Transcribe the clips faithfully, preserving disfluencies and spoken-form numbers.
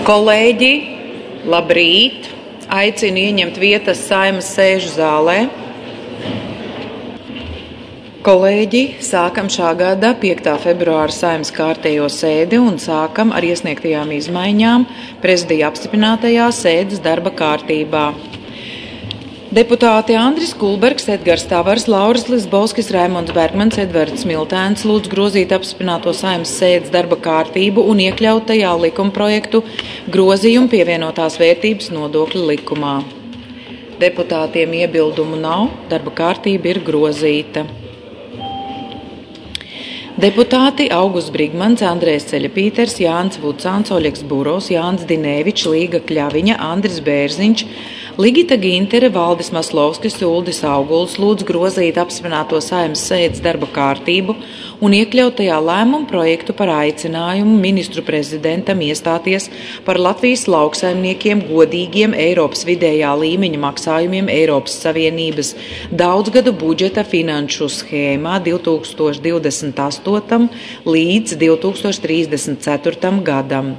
Kolēģi, labrīt! Aicinu ieņemt vietas Saeimas sēžu zālē. Kolēģi, sākam šā gada piektā februāra Saeimas kārtējo sēdi un sākam ar iesniegtajām izmaiņām prezidija apstiprinātajā sēdes darba kārtībā. Deputāti Andris Kulbergs, Edgars Tavars, Lauris Lisbovskis, Raimonds Bergmans, Edvards Miltēns lūdz grozīt apstiprināto Saeimas sēdes darba kārtību un iekļaut tajā likumprojektu grozījumu pievienotās vērtības nodokļa likumā. Deputātiem iebildumu nav, darba kārtība ir grozīta. Deputāti Augusts Brigmans, Andrejs Ceļapīters, Jānis Vucāns, Oļegs Burovs, Jānis Dinēvičs, Līga Kļaviņa, Andris Bērziņš, Ligita Gintere, Valdis Maslovskis, Uldis Auguls lūdz grozīt apstiprināto Saeimas sēdes darba kārtību un iekļaut tajā lēmumu projektu par aicinājumu ministru prezidentam iestāties par Latvijas lauksaimniekiem godīgiem Eiropas vidējā līmeņa maksājumiem Eiropas Savienības daudzgadu budžeta finanšu schēmā divi tūkstoši divdesmit astotajam līdz divi tūkstoši trīsdesmit ceturtajam gadam.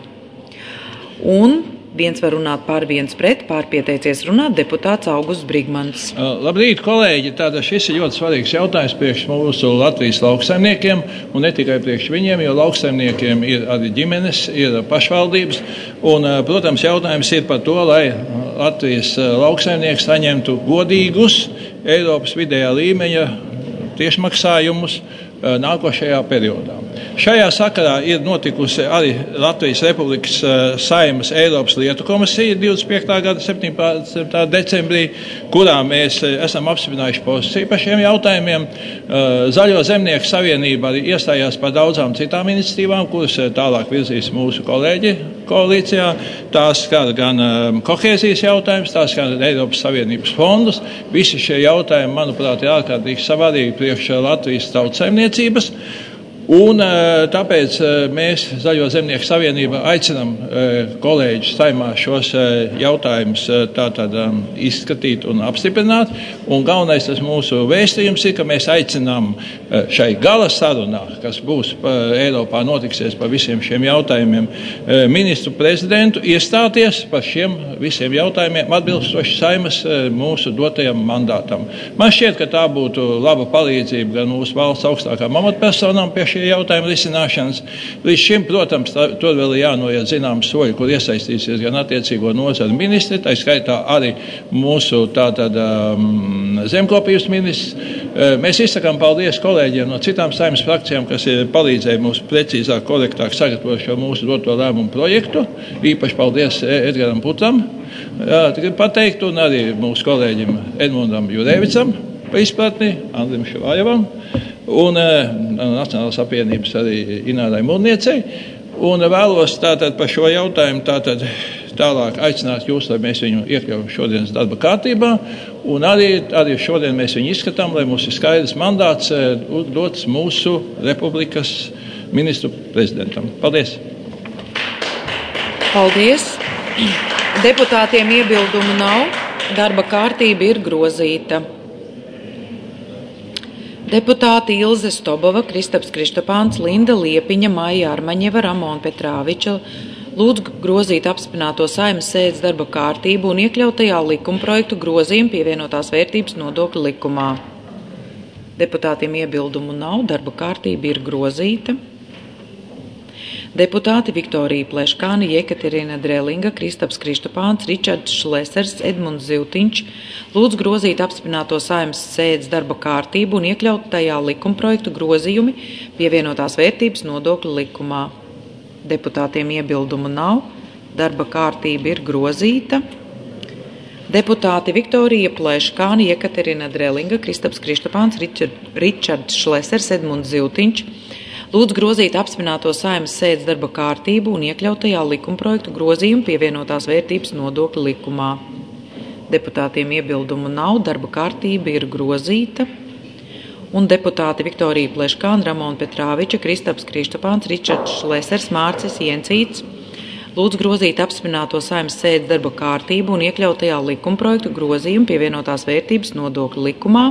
Un viens var runāt pār, viens pret, pārpieteicies runāt deputāts Augusts Brigmans. Labrīt, kolēģi! Tātad šis ir ļoti svarīgs jautājums priekš mūsu Latvijas lauksaimniekiem, un ne tikai priekš viņiem, jo lauksaimniekiem ir arī ģimenes, ir pašvaldības, un, protams, jautājums ir par to, lai Latvijas lauksaimnieki saņemtu godīgus Eiropas vidējā līmeņa tiešmaksājumus nākošajā periodā. Šajā sakarā ir notikusi arī Latvijas Republikas Saeimas Eiropas lietu komisija divdesmit piektā gada septiņpadsmitā decembrī, kurā mēs esam apstiprinājuši pozīciju par šiem jautājumiem. Zaļo zemnieku savienība arī iestājās par daudzām citām iniciatīvām, kuras tālāk virzīs mūsu kolēģi koalīcijā. Tās skar gan kohēzijas jautājums, tās skar Eiropas Savienības fondus. Visi šie jautājumi, manuprāt, ir ārkārtīgi savādīgi priekš Latvijas tautsaimniecības. Un tāpēc mēs, Zaļo zemnieku savienība, aicinām kolēģus Saeimā šos jautājumus tātad izskatīt un apstiprināt. Un galvenais tas mūsu vēstījums ir, ka mēs aicinām šai gala sarunā, kas būs Eiropā notiksies par visiem šiem jautājumiem, ministru prezidentu iestāties par šiem visiem jautājumiem atbilstoši Saeimas mūsu dotajam mandātam. Man šķiet, ka tā būtu laba palīdzība gan mūsu valsts augstākām amatpersonām pie šie jautājumu risināšanas. Līdz šim, protams, tā, tur vēl ir jānoiet zināms soļi, kur iesaistīsies gan attiecīgo nozaru ministri, tā skaitā arī mūsu tātad um, zemkopības ministrs. Mēs izsakām paldies kolēģiem no citām Saeimas frakcijām, kas ir palīdzēja mums precīzāk, korektāk sagatavot šo mūsu doto lēmumu projektu. Īpaši paldies Edgaram Putam, jā, gribu pateikt, un arī mūsu kolēģim Edmundam Jurēvicam par izpratni, Andrim Švājevam un uh, Nacionālās apvienības arī Inārai Mūrniecei. Un vēlos tātad par šo jautājumu tātad tālāk aicināt jūs, lai mēs viņu iekļaujam šodienas darba kārtībā. Un arī, arī šodien mēs viņu izskatām, lai mums ir skaidrs mandāts uh, dots mūsu republikas ministru prezidentam. Paldies! Paldies! Deputātiem iebildumu nav, darba kārtība ir grozīta. Deputāti Ilze Stobova, Kristaps Krištapāns, Linda Liepiņa, Maija Armaņeva, Ramona Petrāviča lūdz grozīt apstiprināto Saeimas sēdes darba kārtību un iekļaut tajā likumprojektu grozījumu pievienotās vērtības nodokļa likumā. Deputātiem iebildumu nav, darba kārtība ir grozīta. Deputāti Viktorija Pleškāne, Jekaterina Drelinga, Kristaps Krištapāns, Ričards Šlesers, Edmunds Ziltiņš lūdz grozīt apstiprināto Saeimas sēdes darba kārtību un iekļaut tajā likumprojektu grozījumi pievienotās vērtības nodokļa likumā. Deputātiem iebildumu nav, darba kārtība ir grozīta. Deputāti Viktorija Pleškāne, Jekaterina Drelinga, Kristaps Krištapāns, Ričards Šlesers, Edmunds Ziltiņš lūdz grozīt apstiprināto Saeimas sēdes darba kārtību un iekļaut tajā likumprojektu grozījumu pievienotās vērtības nodokļa likumā. Deputātiem iebildumu nav, darba kārtība ir grozīta. Un deputāti Viktorija Pleškāne, Ramona Petrāviča, Kristaps Krištapāns, Ričards Šlesers, Mārcis Jensīts lūdz grozīt apstiprināto Saeimas sēdes darba kārtību un iekļaut tajā likumprojektu grozījumu pievienotās vērtības nodokļa likumā.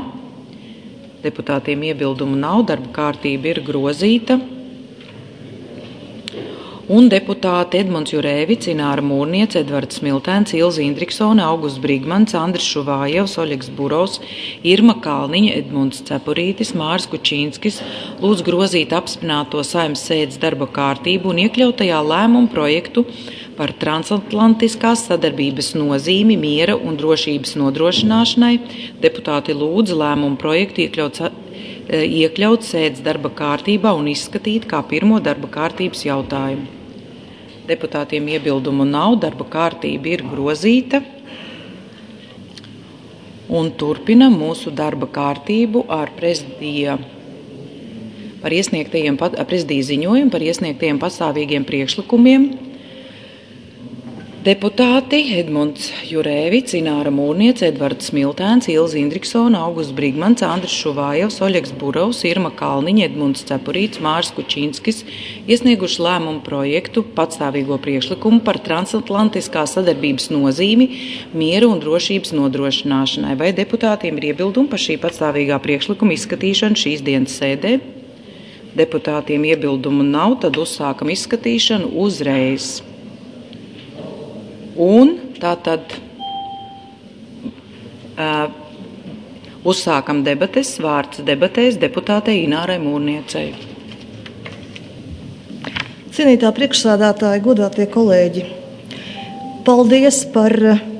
Deputātiem iebildumu nav, darba kārtība ir grozīta. un deputāti Edmunds Jurēvics, Ināra Mūrniece, Edvards Smiltēns, Ilze Indriksone, Augusts Brigmans, Andris Šuvājevs, Oļegs Burovs, Irma Kalniņa, Edmunds Cepurītis, Māris Kučīnskis lūdz grozīt apstiprināto Saeimas sēdes darba kārtību un iekļaut tajā lēmumu projektu par transatlantiskās sadarbības nozīmi miera un drošības nodrošināšanai. Deputāti lūdz lēmumu projektu iekļaut, iekļaut sēdes darba kārtībā un izskatīt kā pirmo darba kārtības jautājumu. Deputātiem iebildumu nav, darba kārtība ir grozīta un turpina mūsu darba kārtību ar prezidija par iesniegtajiem, prezidija ziņojumu par iesniegtajiem pastāvīgiem priekšlikumiem. Deputāti Edmunds Jurēvics, Ināra Mūrniece, Edvards Smiltēns, Ilze Indriksone, Augusts Brigmans, Andris Šuvājevs, Oļegs Burovs, Irma Kalniņa, Edmunds Cepurītis, Māris Kučīnskis iesnieguši lēmumu projektu patstāvīgo priekšlikumu par transatlantiskās sadarbības nozīmi miera un drošības nodrošināšanai. Vai deputātiem ir iebildumi par šī patstāvīgā priekšlikuma izskatīšanu šīs dienas sēdē? Deputātiem iebildumu nav, tad uzsākam izskatīšanu uzreiz. Un tātad uh, uzsākam debates, vārds debatēs deputātei Inārai Mūrniecei. Cienītā priekšsēdētāja, godātie kolēģi, paldies par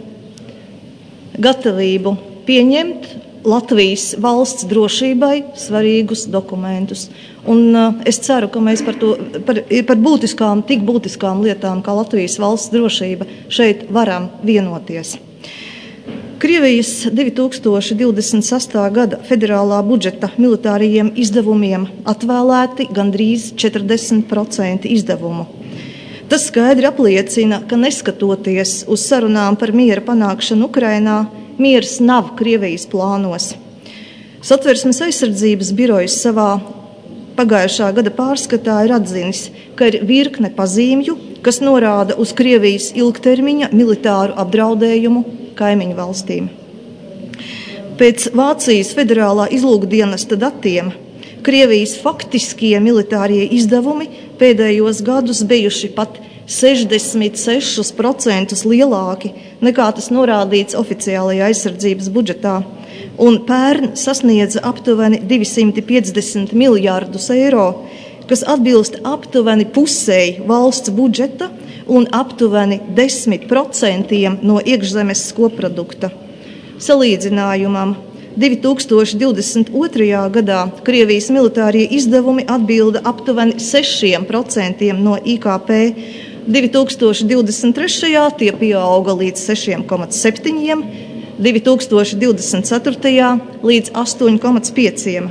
gatavību pieņemt Latvijas valsts drošībai svarīgus dokumentus. Un uh, es ceru, ka mēs par, to, par, par būtiskām, tik būtiskām lietām kā Latvijas valsts drošība šeit varam vienoties. Krievijas divi tūkstoši divdesmit sestā gada federālā budžeta militārajiem izdevumiem atvēlēti gandrīz četrdesmit procenti izdevumu. Tas skaidri apliecina, ka neskatoties uz sarunām par miera panākšanu Ukrainā, miers nav Krievijas plānos. Satversmes aizsardzības birojas savā pagājušā gada pārskatā ir atzinis, ka ir virkne pazīmju, kas norāda uz Krievijas ilgtermiņa militāru apdraudējumu kaimiņu valstīm. Pēc Vācijas federālā izlūkdienesta datiem Krievijas faktiskie militārie izdevumi pēdējos gadus bijuši pat sešdesmit seši procenti lielāki nekā tas norādīts oficiālajā aizsardzības budžetā, un pērn sasniedza aptuveni divsimt piecdesmit miljārdus eiro, kas atbilst aptuveni pusei valsts budžeta un aptuveni desmit procentiem no iekšzemes koprodukta. Salīdzinājumam, divi tūkstoši divdesmit otrajā gadā Krievijas militārie izdevumi atbilda aptuveni sešiem procentiem no I K P, divi tūkstoši divdesmit trešajā tie pieauga līdz sešiem komats septiņiem, divi tūkstoši divdesmit ceturtajā līdz astoņiem komats pieciem.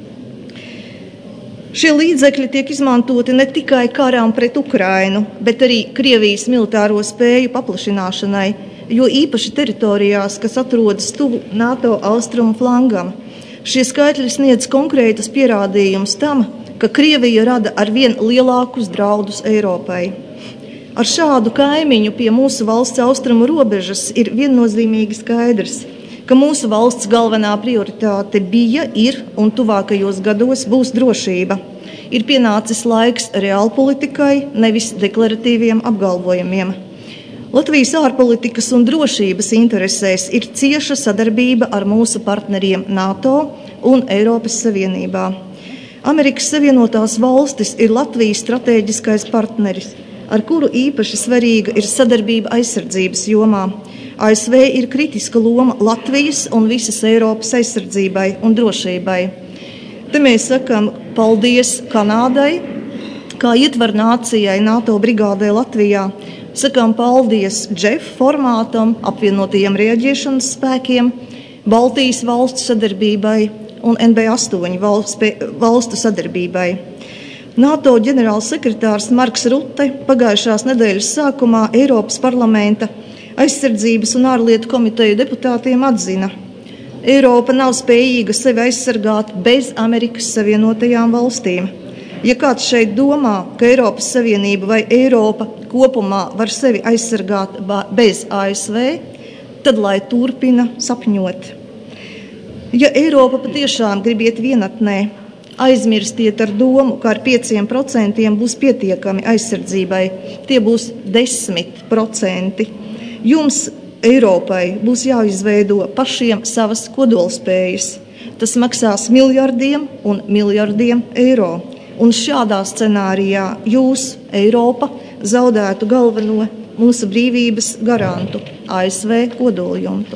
Šie līdzekļi tiek izmantoti ne tikai karām pret Ukrainu, bet arī Krievijas militāro spēju paplašināšanai, jo īpaši teritorijās, kas atrodas tuvu NATO austrumu flangam. Šie skaitļi sniedz konkrētus pierādījumus tam, ka Krievija rada arvien lielākus draudus Eiropai. Ar šādu kaimiņu pie mūsu valsts austrumu robežas ir viennozīmīgi skaidrs, ka mūsu valsts galvenā prioritāte bija, ir un tuvākajos gados būs drošība. Ir pienācis laiks reālpolitikai, nevis deklaratīviem apgalvojumiem. Latvijas ārpolitikas un drošības interesēs ir cieša sadarbība ar mūsu partneriem NATO un Eiropas Savienībā. Amerikas Savienotās valstis ir Latvijas stratēģiskais partneris, ar kuru īpaši svarīga ir sadarbība aizsardzības jomā. A S V ir kritiska loma Latvijas un visas Eiropas aizsardzībai un drošībai. Te mēs sakam paldies Kanādai, kā ietver nācijai NATO brigādē Latvijā. Sakām paldies J E F formātam, apvienotajiem reaģēšanas spēkiem, Baltijas valstu sadarbībai un N B astoņi valstu sadarbībai. NATO ģenerālsekretārs Marks Rutte pagājušās nedēļas sākumā Eiropas parlamenta aizsardzības un ārlietu komiteju deputātiem atzina: Eiropa nav spējīga sevi aizsargāt bez Amerikas Savienotajām valstīm. Ja kāds šeit domā, ka Eiropas Savienība vai Eiropa kopumā var sevi aizsargāt bez A S V, tad lai turpina sapņot. Ja Eiropa patiešām grib iet vienatnē, Aizmirstiet ar domu, ka ar pieciem procentiem būs pietiekami aizsardzībai. Tie būs desmit procenti. Jums, Eiropai, būs jāizveido pašiem savas kodolspējas. Tas maksās miljardiem un miljardiem eiro. Un šādā scenārijā jūs, Eiropa, zaudētu galveno mūsu brīvības garantu, A S V kodoljumtu.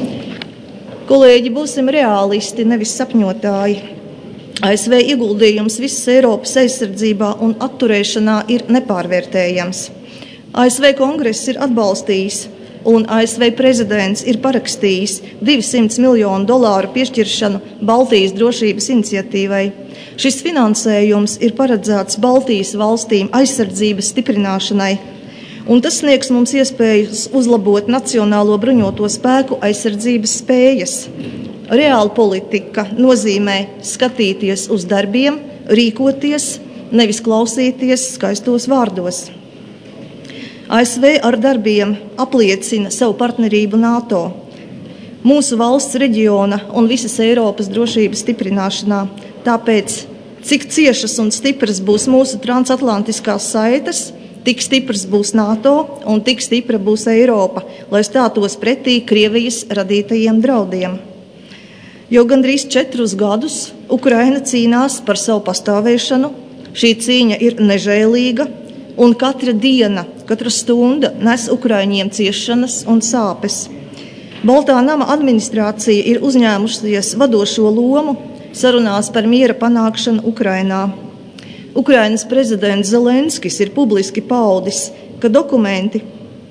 Kolēģi, būsim reālisti, nevis sapņotāji. A S V ieguldījums visas Eiropas aizsardzībā un atturēšanā ir nepārvērtējams. A S V kongress ir atbalstījis un A S V prezidents ir parakstījis divsimt miljonu dolāru piešķiršanu Baltijas drošības iniciatīvai. Šis finansējums ir paredzēts Baltijas valstīm aizsardzības stiprināšanai, un tas sniegs mums iespējas uzlabot nacionālo bruņoto spēku aizsardzības spējas. Reāla politika nozīmē skatīties uz darbiem, rīkoties, nevis klausīties skaistos vārdos. A S V ar darbiem apliecina savu partnerību NATO, mūsu valsts reģiona un visas Eiropas drošības stiprināšanā. Tāpēc, cik ciešas un stipras būs mūsu transatlantiskās saites, tik stiprs būs NATO un tik stipra būs Eiropa, lai stātos pretī Krievijas radītajiem draudiem. Jau gandrīz četrus gadus Ukraina cīnās par savu pastāvēšanu, šī cīņa ir nežēlīga, un katra diena, katra stunda nes ukraiņiem ciešanas un sāpes. Baltā nama administrācija ir uzņēmusies vadošo lomu sarunās par miera panākšanu Ukrainā. Ukrainas prezidents Zelenskis ir publiski paudis, ka dokumenti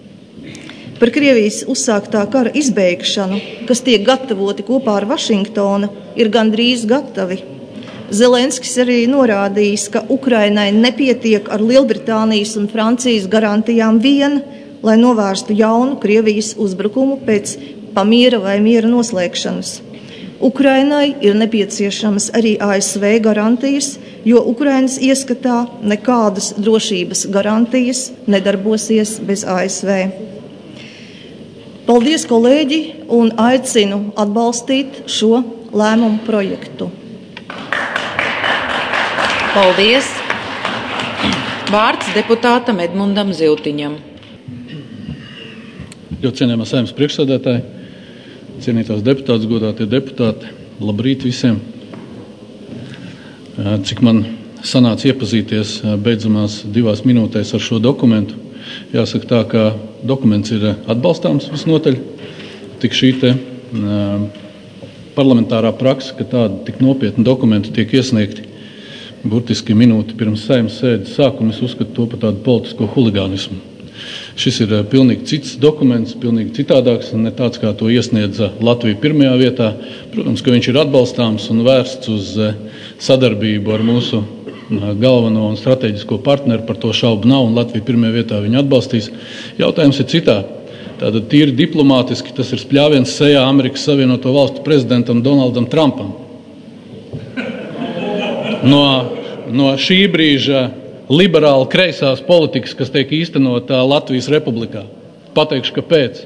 par Krievijas uzsāktā kara izbeigšanu, kas tiek gatavoti kopā ar Vašingtonu, ir gandrīz gatavi. Zelenskis arī norādījis, ka Ukrainai nepietiek ar Lielbritānijas un Francijas garantijām vien, lai novērstu jaunu Krievijas uzbrukumu pēc pamiera vai miera noslēgšanas. Ukrainai ir nepieciešamas arī A S V garantijas, jo Ukrainas ieskatā nekādas drošības garantijas nedarbosies bez A S V. Paldies, kolēģi, un aicinu atbalstīt šo lēmumu projektu. Paldies! Vārds deputātam Edmundam Ziltiņam. Ļoti cienījamā Saeimas priekšsēdētāji, cienītās deputātas, godātie deputāti, labrīt visiem. Cik man sanāca iepazīties beidzamās divās minūtēs ar šo dokumentu, jāsaka tā, ka dokuments ir atbalstāms visnotaļ. Tik šī te parlamentārā praksa, ka tādi tik nopietni dokumenti tiek iesniegti burtiski minūti pirms Saeimas sēdes sākuma, es uzskatu to par tādu politisko huligānismu. Šis ir pilnīgi cits dokuments, pilnīgi citādāks, ne tāds, kā to iesniedza Latvija pirmajā vietā. Protams, ka viņš ir atbalstāms un vērsts uz sadarbību ar mūsu galveno un strateģisko partneru, par to šaubu nav, un Latvija pirmajā vietā viņu atbalstīs. Jautājums ir citā. Tātad tīri diplomātiski tas ir spļāviens sejā Amerikas Savienoto Valstu prezidentam Donaldam Trumpam. No, no šī brīža liberāla kreisās politikas, kas tiek īstenota Latvijas Republikā. Pateikšu, kāpēc.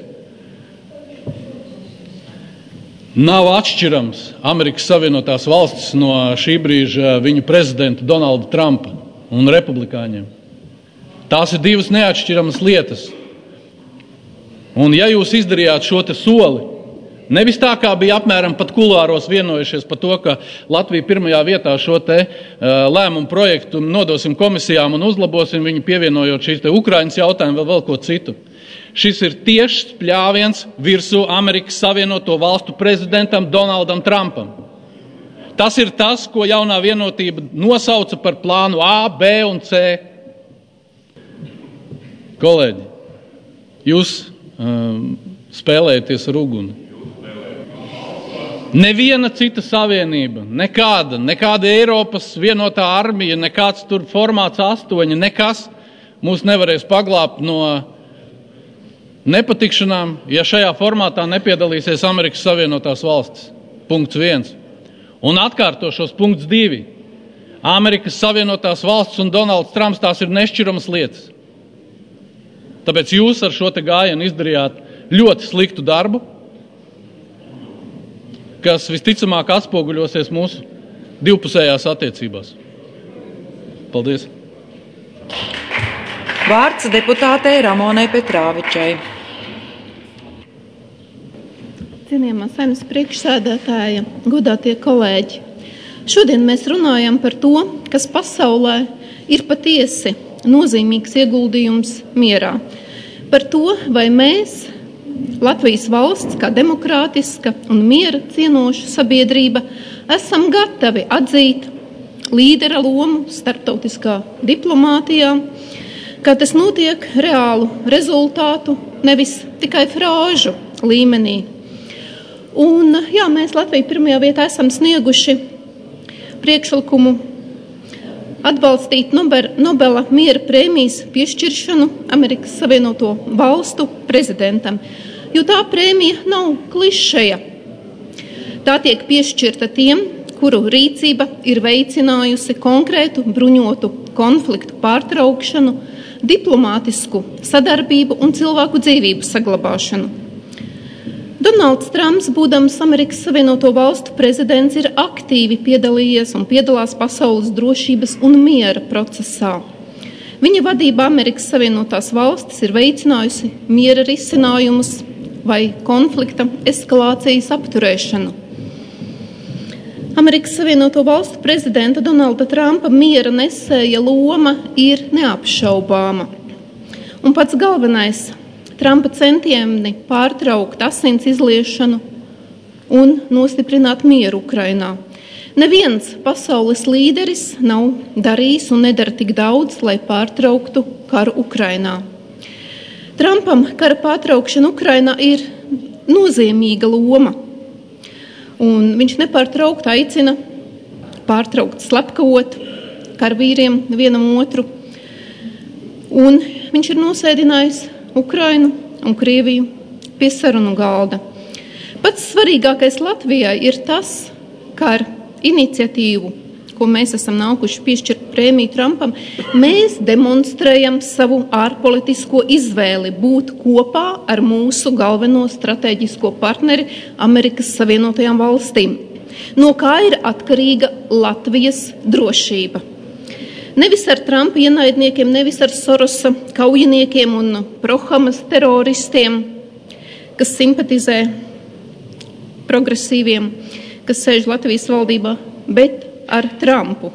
Nav atšķirams Amerikas Savienotās Valstis no šī brīža viņu prezidenta Donalda Trumpa un republikāņiem. Tās ir divas neatšķiramas lietas. Un ja jūs izdarījāt šo te soli, nevis tā, kā bija apmēram pat kulāros vienojušies par to, ka Latvija pirmajā vietā šo te uh, lēmumu projektu nodosim komisijām un uzlabosim viņu, pievienojot šīs te Ukrainas jautājumu vēl, vēl ko citu. Šis ir tiešs pļāviens virsū Amerikas Savienoto Valstu prezidentam Donaldam Trumpam. Tas ir tas, ko jaunā vienotība nosauca par plānu A, B un C. Kolēģi, jūs um, spēlējaties ar uguni. Neviena cita savienība, nekāda, nekāda Eiropas vienotā armija, nekāds tur formāts astoņi, nekas mūs nevarēs paglābt no nepatikšanām, ja šajā formātā nepiedalīsies Amerikas Savienotās Valstis. Punkts viens. Un atkārtošos punkts divi. Amerikas Savienotās Valstis un Donalds Trumps tās ir nešķiramas lietas. Tāpēc jūs ar šo te gājienu izdarījāt ļoti sliktu darbu, kas visticamāk atspoguļosies mūsu divpusējās attiecībās. Paldies! Vārds deputātei Ramonai Petrāvičai. Cienījamā Saeimas priekšsēdētāja, godātie kolēģi. Šodien mēs runājam par to, kas pasaulē ir patiesi nozīmīgs ieguldījums mierā. Par to, vai mēs, Latvijas valsts, kā demokrātiska un miera cienoša sabiedrība, esam gatavi atzīt līdera lomu starptautiskā diplomātijā, kā tas notiek reālu rezultātu, nevis tikai frāžu līmenī. Un, jā, mēs Latviju pirmajā vietā esam snieguši priekšlikumu atbalstīt Nobela miera prēmijas piešķiršanu Amerikas Savienoto Valstu prezidentam, jo tā prēmija nav klišeja. Tā tiek piešķirta tiem, kuru rīcība ir veicinājusi konkrētu bruņotu konfliktu pārtraukšanu, diplomātisku sadarbību un cilvēku dzīvību saglabāšanu. Donalds Trumps, būdams Amerikas Savienoto Valstu prezidents, ir aktīvi piedalījies un piedalās pasaules drošības un miera procesā. Viņa vadībā Amerikas Savienotās Valstis ir veicinājusi miera risinājumus vai konflikta eskalācijas apturēšanu. Amerikas Savienoto Valstu prezidenta Donalda Trumpa miera nesēja loma ir neapšaubāma. Un pats galvenais – Trumpa centieni pārtraukt asins izliešanu un nostiprināt mieru Ukrainā. Neviens pasaules līderis nav darījis un nedara tik daudz, lai pārtrauktu karu Ukrainā. Trumpam kara pārtraukšana Ukrainā ir nozīmīga loma, un viņš nepārtraukt aicina pārtraukt slepkavot karavīriem vienam otru, un viņš ir nosēdinājis Ukrainu un Krieviju pie sarunu galda. Pats svarīgākais Latvijai ir tas, ka ar iniciatīvu, ko mēs esam nākuši piešķirt prēmiju Trumpam, mēs demonstrējam savu ārpolitisko izvēli būt kopā ar mūsu galveno strateģisko partneri Amerikas Savienotajām Valstīm, no kā ir atkarīga Latvijas drošība. Nevis ar Trumpa ienaidniekiem, nevis ar Sorosa kaujiniekiem un Prohamas teroristiem, kas simpatizē progresīviem, kas sēž Latvijas valdībā, bet ar Trumpu.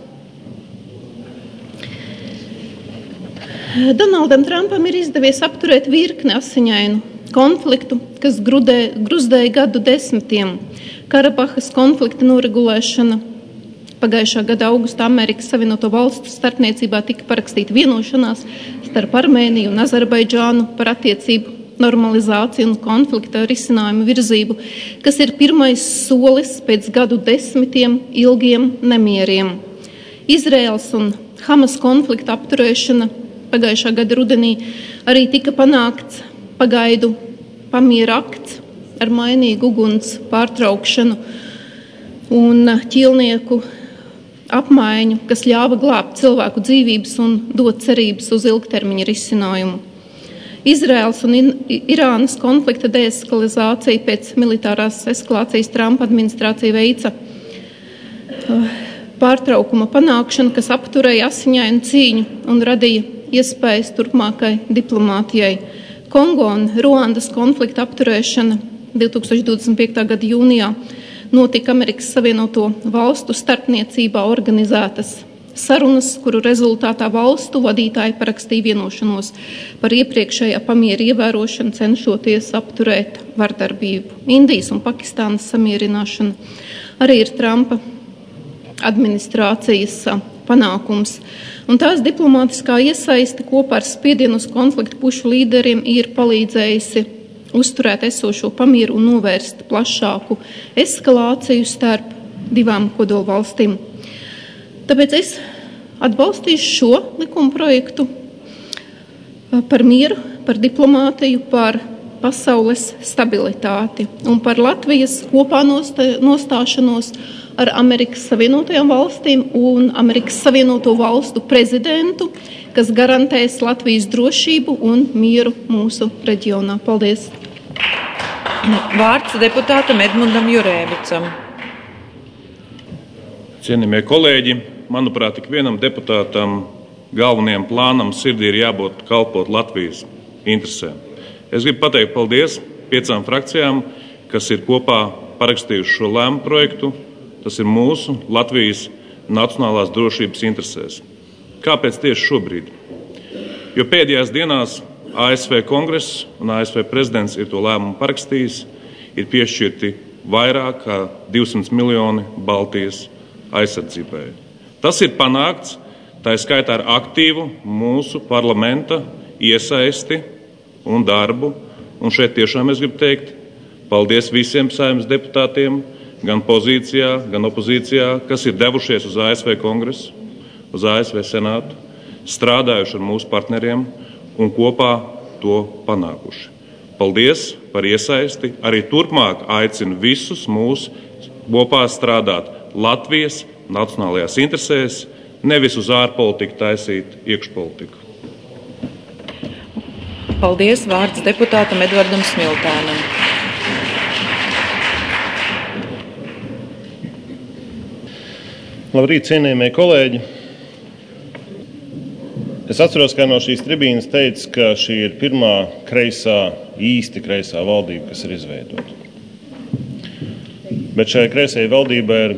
Donaldam Trumpam ir izdevies apturēt virkni asiņainu konfliktu, kas grudē, gruzdēja gadu desmitiem. Karabahas konflikta noregulēšana. Pagājušā gada augustā Amerikas Savienoto Valstu starpniecībā tika parakstīta vienošanās starp Armēniju un Azerbaidžānu par attiecību normalizāciju un konflikta risinājumu virzību, kas ir pirmais solis pēc gadu desmitiem ilgiem nemieriem. Izraels un Hamas konflikta apturēšana pagājušā gada rudenī arī tika panākts pagaidu pamiera akts ar mainīgu uguns pārtraukšanu un ķīlnieku apmaiņu, kas ļāva glābt cilvēku dzīvības un dot cerības uz ilgtermiņa risinājumu. Izraels un Irānas konflikta deeskalācija pēc militārās eskalācijas Trumpa administrācija veica pārtraukuma panākšanu, kas apturēja asiņainu cīņu un radīja iespējas turpmākai diplomātijai. Kongo un Ruandas konflikta apturēšana divi tūkstoši divdesmit piekta gada jūnijā notika Amerikas Savienoto Valstu starpniecībā organizētas sarunas, kuru rezultātā valstu vadītāji parakstīja vienošanos par iepriekšējā pamiera ievērošanu, cenšoties apturēt vardarbību. Indijas un Pakistānas samierināšana arī ir Trumpa administrācijas panākums. Un tās diplomātiskā iesaiste kopā ar spiedienu uz konfliktu pušu līderiem ir palīdzējusi uzturēt esošo pamieru un novērst plašāku eskalāciju starp divām kodolu valstīm. Tāpēc es atbalstīšu šo likuma projektu par mieru, par diplomātiju, par pasaules stabilitāti un par Latvijas kopā nostāšanos ar Amerikas Savienotajām Valstīm un Amerikas Savienoto Valstu prezidentu, kas garantēs Latvijas drošību un mieru mūsu reģionā. Paldies! Vārds deputātam Edmundam Jurēvicam. Cienījamie kolēģi, manuprāt, ik vienam deputātam galvenajam plānam sirdī ir jābūt kalpot Latvijas interesēm. Es gribu pateikt paldies piecām frakcijām, kas ir kopā parakstījuši šo lēmumu projektu. Tas ir mūsu Latvijas nacionālās drošības interesēs. Kāpēc tieši šobrīd? Jo pēdējās dienās A S V kongress un A S V prezidents ir to lēmumu parakstījis, ir piešķirti vairāk kā divsimt miljoni Baltijas aizsardzībai. Tas ir panākts, tā ir skaitā ar aktīvu mūsu parlamenta iesaisti un darbu. Un šeit tiešām es gribu teikt paldies visiem Saeimas deputātiem, gan pozīcijā, gan opozīcijā, kas ir devušies uz A S V kongresu, uz A S V senātu, strādājuši ar mūsu partneriem un kopā to panākuši. Paldies par iesaisti. Arī turpmāk aicinu visus mūs kopā strādāt Latvijas nacionālajās interesēs, nevis uz ārpolitiku taisīt iekšpolitiku. Paldies. Vārds deputātam Edvardam Smiltēnam. Labrīt, cienījamie kolēģi! Es atceros, ka no šīs tribīnes teica, ka šī ir pirmā kreisā, īsti kreisā valdība, kas ir izveidota. Bet šai kreisajai valdībai ir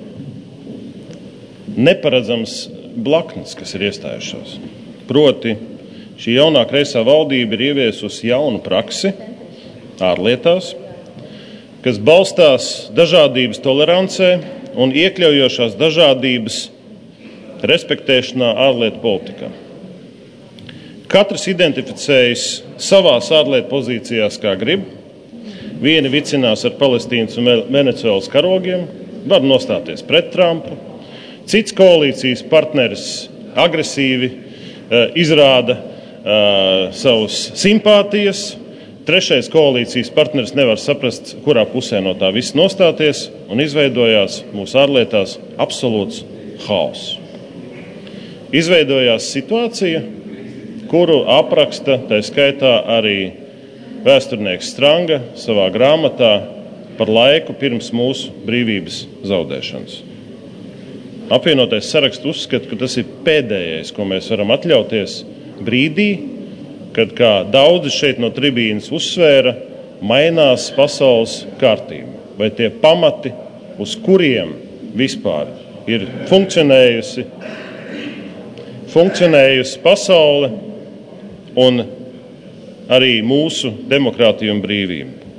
neparedzams blaknes, kas ir iestājušās. Proti, šī jaunā kreisā valdība ir ieviesusi jaunu praksi ārlietās, kas balstās dažādības tolerancē un iekļaujošās dažādības respektēšanā ārlietu politikā. Katrs identificējas savās ārlietu pozīcijās, kā grib. Vieni vicinās ar Palestīnas un Venecuēlas karogiem, var nostāties pret Trumpu. Cits koalīcijas partneris agresīvi uh, izrāda uh, savus simpātijas. Trešais koalīcijas partneris nevar saprast, kurā pusē no tā viss nostāties, un izveidojās mūsu ārlietās absolūts haoss. Izveidojās situācija, kuru apraksta, tā skaitā arī vēsturnieks Stranga savā grāmatā par laiku pirms mūsu brīvības zaudēšanas. Apvienotais saraksts uzskata, ka tas ir pēdējais, ko mēs varam atļauties brīdī, kad, kā daudzi šeit no tribīnes uzsvēra, mainās pasaules kārtība. Vai tie pamati, uz kuriem vispār ir funkcionējusi, funkcionējusi pasaule un arī mūsu demokrātija un brīvība.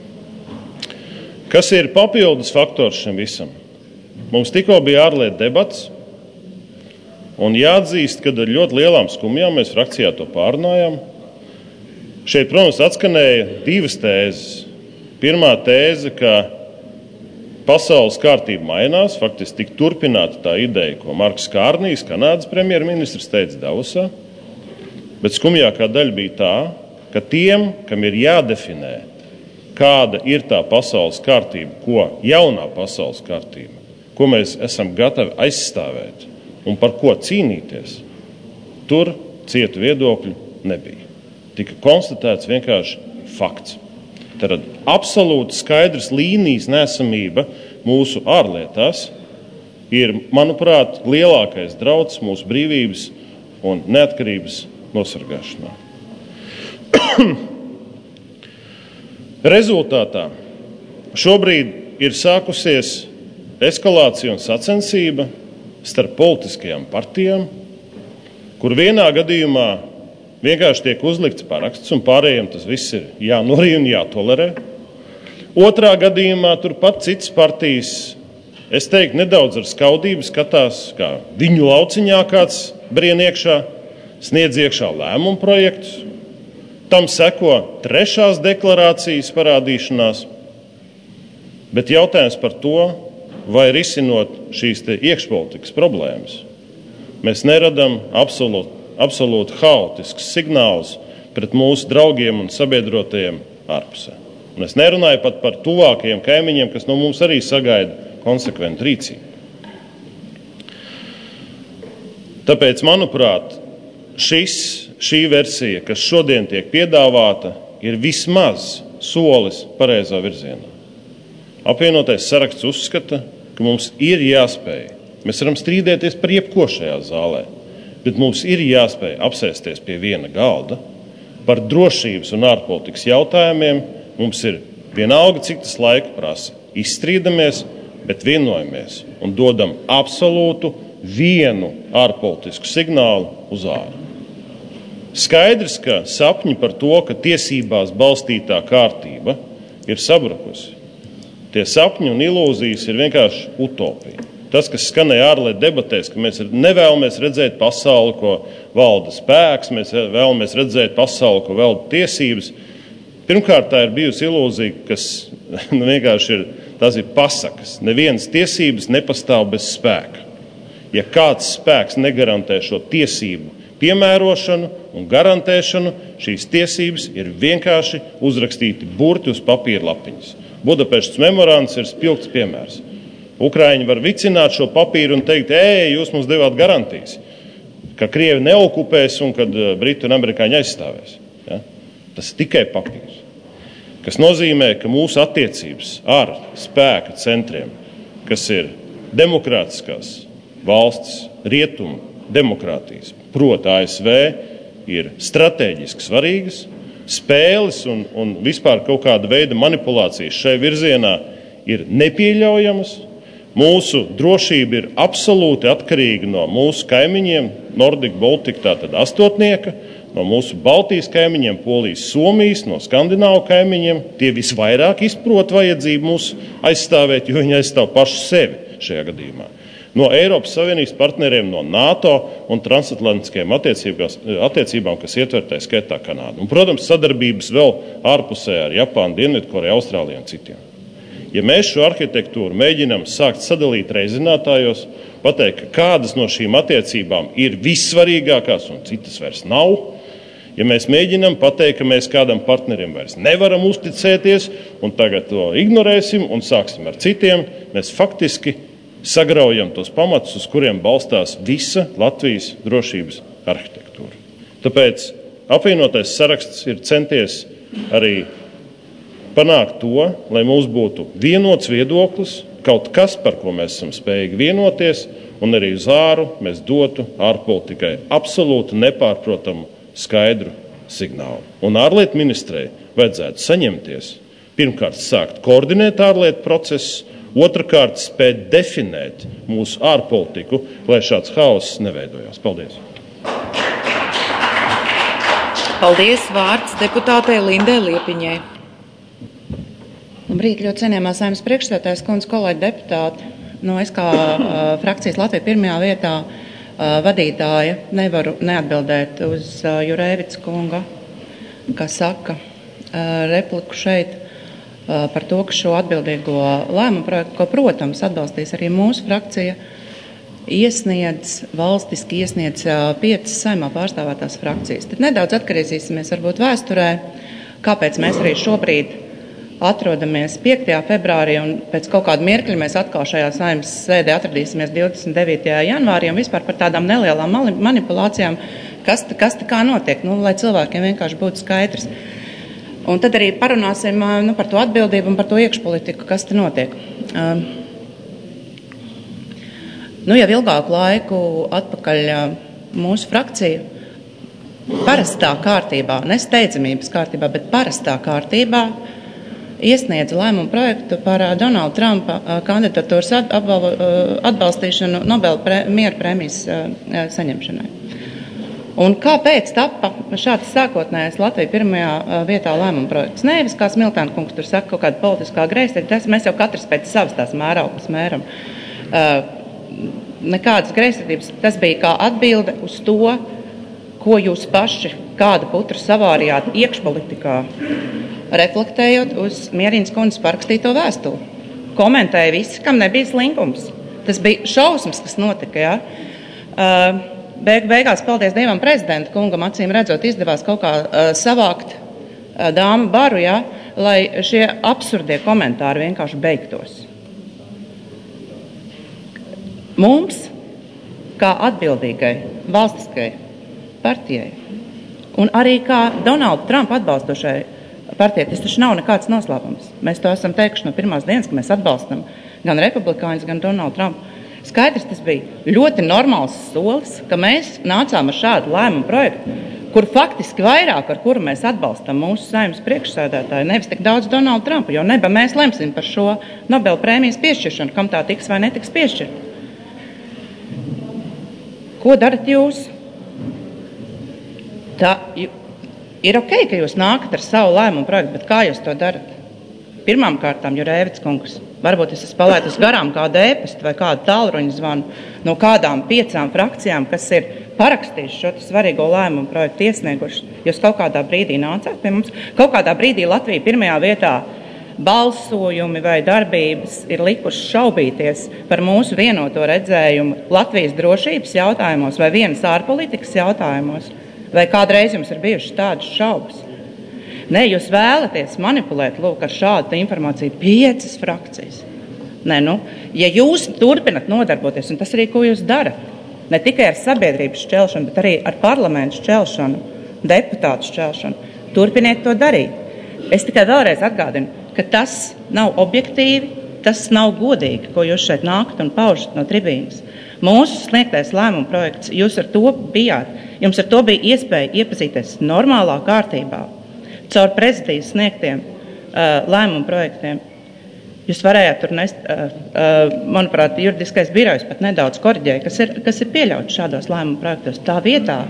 Kas ir papildus faktors šim visam? Mums tikko bija ārlietu debats, un jāatzīst, ka ar ļoti lielām skumjām mēs frakcijā to pārunājām. Šeit, protams, atskanēja divas tēzes. Pirmā tēze, ka pasaules kārtība mainās, faktiski tik turpināta tā ideja, ko Marks Kārnijs, Kanādas premjerministrs, teica Davosā. Bet skumjākā daļa bija tā, ka tiem, kam ir jādefinē, kāda ir tā pasaules kārtība, ko jaunā pasaules kārtība, ko mēs esam gatavi aizstāvēt un par ko cīnīties, tur cietu viedokļu nebija. Tika konstatēts vienkārši fakts. Tad absolūti skaidrs līnijas nesamība mūsu ārlietās ir, manuprāt, lielākais drauds mūsu brīvības un neatkarības nosargāšanā. Rezultātā šobrīd ir sākusies eskalācija un sacensība starp politiskajām partijām, kur vienā gadījumā vienkārši tiek uzlikts paraksts un pārējiem tas viss ir jānorī un jātolerē. Otrā gadījumā turpat citas partijas, es teiktu, nedaudz ar skaudību skatās, kā viņu lauciņā kāds brien iekšā, sniedz iekšā lēmumu projektus, tam seko trešās deklarācijas parādīšanās, bet jautājums par to, vai risinot šīs te iekšpolitikas problēmas, mēs neradam absolūti, absolūti haotisks signāls pret mūsu draugiem un sabiedrotajiem ārpusē. Un es nerunāju pat par tuvākajiem kaimiņiem, kas no mums arī sagaida konsekventu rīcību. Tāpēc, manuprāt, šis, šī versija, kas šodien tiek piedāvāta, ir vismaz solis pareizā virzienā. Apvienotais saraksts uzskata, ka mums ir jāspēj. Mēs varam strīdēties par jebko šajā zālē, bet mums ir jāspēj apsēsties pie viena galda. Par drošības un ārpolitikas jautājumiem mums ir vienalga, cik tas laika prasa. Izstrīdamies, bet vienojamies un dodam absolūtu vienu ārpolitisku signālu uz āru. Skaidrs, ka sapņi par to, ka tiesībās balstītā kārtība ir sabrukusi. Tie sapņi un ilūzijas ir vienkārši utopija. Tas, kas skanēja ārlietu debatēs, ka mēs nevēlamies redzēt pasauli, ko valda spēks, mēs vēlamies redzēt pasauli, ko valda tiesības. Pirmkārt, tā ir bijusi ilūzija, kas nu, vienkārši ir, tās ir pasakas. Nevienas tiesības nepastāv bez spēka. Ja kāds spēks negarantē šo tiesību piemērošanu un garantēšanu, šīs tiesības ir vienkārši uzrakstīti burti uz papīra lapiņas. Budapeštas memorands ir spilgts piemērs. Ukraiņi var vicināt šo papīru un teikt, ej, jūs mums devāt garantijas, ka Krievi neokupēs un kad Briti un Amerikāņi aizstāvēs. Ja? Tas ir tikai papīrs. Kas nozīmē, ka mūsu attiecības ar spēka centriem, kas ir demokrātiskās valstis, rietumu demokrātijas, proti A S V, ir strateģiski svarīgas, spēles un, un vispār kaut kāda veida manipulācijas šai virzienā ir nepieļaujamas. Mūsu drošība ir absolūti atkarīga no mūsu kaimiņiem, Nordic Baltic, tātad astotnieka, no mūsu Baltijas kaimiņiem, Polijas, Somijas, no Skandināvu kaimiņiem. Tie visvairāk izprot vajadzību mūs aizstāvēt, jo viņi aizstāv pašu sevi šajā gadījumā. No Eiropas Savienības partneriem, no NATO un transatlantiskajām attiecībām, kas ietvertē skaitā Kanādu. Un, protams, sadarbības vēl ārpusē ar Japānu, Dienvidkoreju, Austrāliju un citiem. Ja mēs šo arhitektūru mēģinām sākt sadalīt reizinātājos, pateikt, ka kādas no šīm attiecībām ir vissvarīgākās un citas vairs nav, ja mēs mēģinām pateikt, ka mēs kādam partnerim vairs nevaram uzticēties un tagad to ignorēsim un sāksim ar citiem, mēs faktiski sagraujam tos pamatus, uz kuriem balstās visa Latvijas drošības arhitektūra. Tāpēc apvienotais saraksts ir centies arī panākt to, lai mums būtu vienots viedoklis, kaut kas, par ko mēs esam spējīgi vienoties, un arī uz āru mēs dotu ārpolitikai absolūti nepārprotamu skaidru signālu. Un ārlietu ministrei vajadzētu saņemties, pirmkārt sākt koordinēt ārlietu procesus, otrkārt spēt definēt mūsu ārpolitiku, lai šāds haoss neveidojās. Paldies! Paldies! Vārds deputātei Lindai Liepiņai. Labrīt, ļoti cienījamā Saeimas priekšsēdētājas kundze, kolēģi deputāti. Nu, es kā uh, frakcijas Latvija pirmajā vietā uh, vadītāja nevaru neatbildēt uz uh, Jurēvica kunga, kas saka uh, repliku šeit uh, par to, ka šo atbildīgo lēmumu projektu, ko, protams, atbalstīs arī mūsu frakcija, iesniedz, valstiski iesniedz uh, piecas Saeimā pārstāvētās frakcijas. Tad nedaudz atgriezīsimies varbūt vēsturē, kāpēc mēs arī šobrīd atrodamies piektajā februārī un pēc kaut kāda mirkļa mēs atkal šajā Saeimas sēdē atradīsimies divdesmit devītajā janvārī un vispār par tādām nelielām manipulācijām, kas, kas tā kā notiek, nu, lai cilvēkiem vienkārši būtu skaidrs. Un tad arī parunāsim nu, par to atbildību un par to iekšpolitiku, kas te notiek. Um, nu, jau ilgāku laiku atpakaļ mūsu frakcija parastā kārtībā, ne steidzamības kārtībā, bet parastā kārtībā iesniedza lēmumu projektu par Donalda Trumpa kandidatūras atbalstīšanu Nobela pre, miera prēmijas saņemšanai. Un kāpēc tapa šāds sākotnējais Latvija pirmajā vietā lēmuma projekts? Nevis, kā Smiltēna kungs tur saka, kaut kāda politiskā greizsirdība, mēs jau katrs pēc savas tās mērauklas mēram. Nekādas greizsirdības, tas bija kā atbilde uz to, ko jūs paši, kāda putra savārījāt iekšpolitikā, reflektējot uz Mierīnas kundzes parakstīto vēstuli. Komentēja visi, kam nebija slinkums. Tas bija šausmas, kas notika, jā. Uh, beig, beigās, paldies Dievam, prezidenta kungam, acīm redzot, izdevās kaut kā uh, savākt uh, dāmu baru, jā, lai šie absurdie komentāri vienkārši beigtos. Mums, kā atbildīgai valstiskai partijai, un arī kā Donalda Trumpa atbalstošai partija, tas taču nav nekāds noslēpums. Mēs to esam teikuši no pirmās dienas, ka mēs atbalstam gan republikāņus, gan Donaldu Trumpu. Skaidrs, tas bija ļoti normāls solis, ka mēs nācām ar šādu lēmumu projektu, kur faktiski vairāk, ar kuru mēs atbalstam mūsu Saeimas priekšsēdētāju, nevis tik daudz Donaldu Trumpu, jo neba mēs lemsim par šo Nobela prēmijas piešķiršanu, kam tā tiks vai netiks piešķirt. Ko darat jūs? Tā, ir ok, ka jūs nākat ar savu lēmumu projektu, bet kā jūs to darat? Pirmām kārtām, Jurēvits kungs, varbūt es esmu palaidus garām kādu ēpastu vai kādu tālruņu zvanu no kādām piecām frakcijām, kas ir parakstījuši šo svarīgo lēmumu projektu iesnieguši. Jūs kaut kādā brīdī nācāt pie mums, kaut kādā brīdī Latvija pirmajā vietā balsojumi vai darbības ir likuši šaubīties par mūsu vienoto redzējumu Latvijas drošības jautājumos vai vienas ārpolitikas jautājumos, vai kādreiz jums ir bijušas tādas šaubas? Nē, jūs vēlaties manipulēt, lūk, ar šādu informāciju piecas frakcijas. Nē, nu, ja jūs turpinat nodarboties, un tas arī, ko jūs darat, ne tikai ar sabiedrības šķelšanu, bet arī ar parlamentu šķelšanu, deputātu šķelšanu, turpiniet to darīt. Es tikai vēlreiz atgādinu, ka tas nav objektīvi, tas nav godīgi, ko jūs šeit nākat un paužat no tribīnas. Mūsu sniegtais lēmuma projekts, jūs ar to bijāt, jums ar to bija iespēja iepazīties normālā kārtībā, caur prezidijas sniegtiem uh, lēmumu projektiem. Jūs varējāt tur nest, uh, uh, manuprāt, juridiskais birojs pat nedaudz korģēja, kas ir, kas ir pieļauts šādos lēmumu projektos. Tā vietā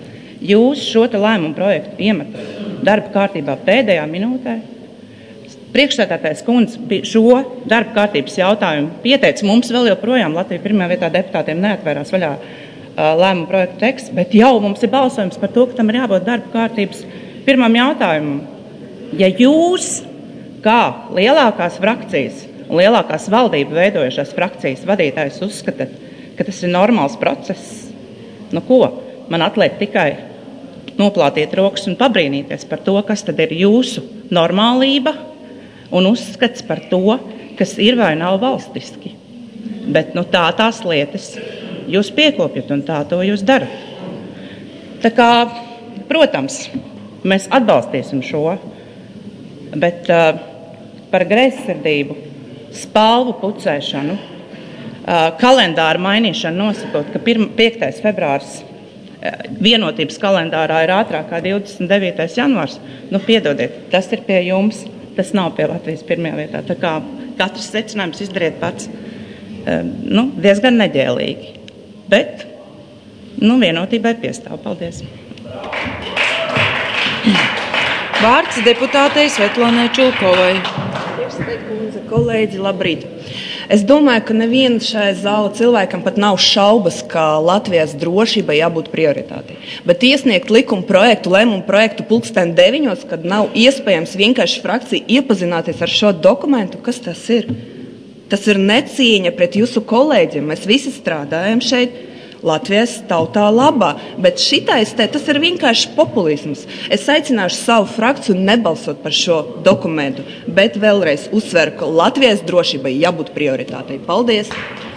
jūs šo te lēmumu projektu iemetat darba kārtībā pēdējā minūtē. Priekšsēdētājs kundze šo darba kārtības jautājumu pieteica mums vēl joprojām Latvija pirmajā vietā deputātiem neatvērās vaļā uh, lēmumu projektu teksts, bet jau mums ir balsojums par to, ka tam ir jābūt darba kārtības pirmam jautājumam. Ja jūs, kā lielākās frakcijas un lielākās valdību veidojušās frakcijas vadītājs uzskatāt, ka tas ir normāls process, nu ko, man atliek tikai noplātiet rokas un pabrīnīties par to, kas tad ir jūsu normālība un uzskats par to, kas ir vai nav valstiski. Bet nu tā tās lietas jūs piekopjat un tā to jūs darat. Tā kā, protams, mēs atbalstīsim šo, bet uh, par greizsirdību, spalvu pucēšanu, uh, kalendāru mainīšanu nosakot, ka piektais februārs uh, vienotības kalendārā ir ātrāk kā divdesmit devītais janvārs, nu piedodiet, tas ir pie jums, tas nav pie Latvijas pirmajā vietā. Tā kā katrs secinājums izdariet pats, uh, nu, diezgan neģēlīgi, bet nu, vienotībai piestāv. Paldies! Vārds deputātei Svetlanai Čulkovai. Kundze, kolēģi, labrīt. Es domāju, ka neviena šai zāle cilvēkam pat nav šaubas, ka Latvijas drošībai jābūt prioritātei. Bet iesniegt likuma projektu, lēmumu projektu pulksten deviņos, kad nav iespējams vienkārši frakcija iepazināties ar šo dokumentu, kas tas ir? Tas ir necieņa pret jūsu kolēģiem. Mēs visi strādājam šeit Latvijas tautā labā, bet šitais te, tas ir vienkārši populisms. Es aicināšu savu frakciju nebalsot par šo dokumentu, bet vēlreiz uzsveru, ka Latvijas drošībai jābūt prioritātei. Paldies!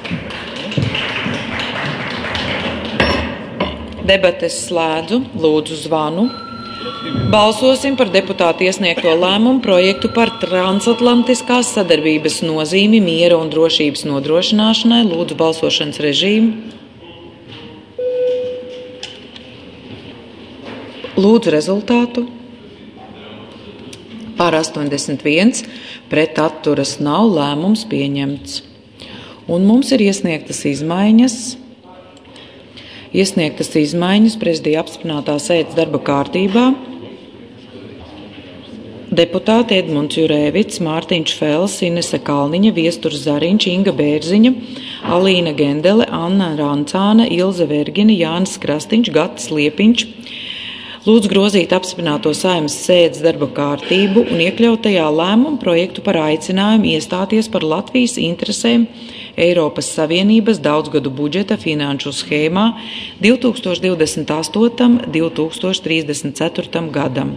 Debates slēdzu, lūdzu zvanu. Balsosim par deputātu iesniegto lēmumu projektu par transatlantiskās sadarbības nozīmi miera un drošības nodrošināšanai. Lūdzu balsošanas režīmu. Lūdzu rezultātu. Par astoņdesmit viens, pret atturas nav, lēmums pieņemts. Un mums ir iesniegtas izmaiņas. Iesniegtas izmaiņas prezidija apstiprinātā sēdes darba kārtībā. Deputāti Edmunds Jurēvits, Mārtiņš Fels, Inese Kalniņa, Viesturs Zariņš, Inga Bērziņa, Alīna Gendele, Anna Rancāne, Ilze Vergina, Jānis Krastiņš, Gatis Liepiņš. Lūdzu grozīt apstiprināto Saeimas sēdes darba kārtību un iekļaut tajā lēmumu projektu par aicinājumu iestāties par Latvijas interesēm Eiropas Savienības daudzgadu budžeta finanšu schēmā divi tūkstoši divdesmit astotam līdz divi tūkstoši trīsdesmit ceturtajam gadam.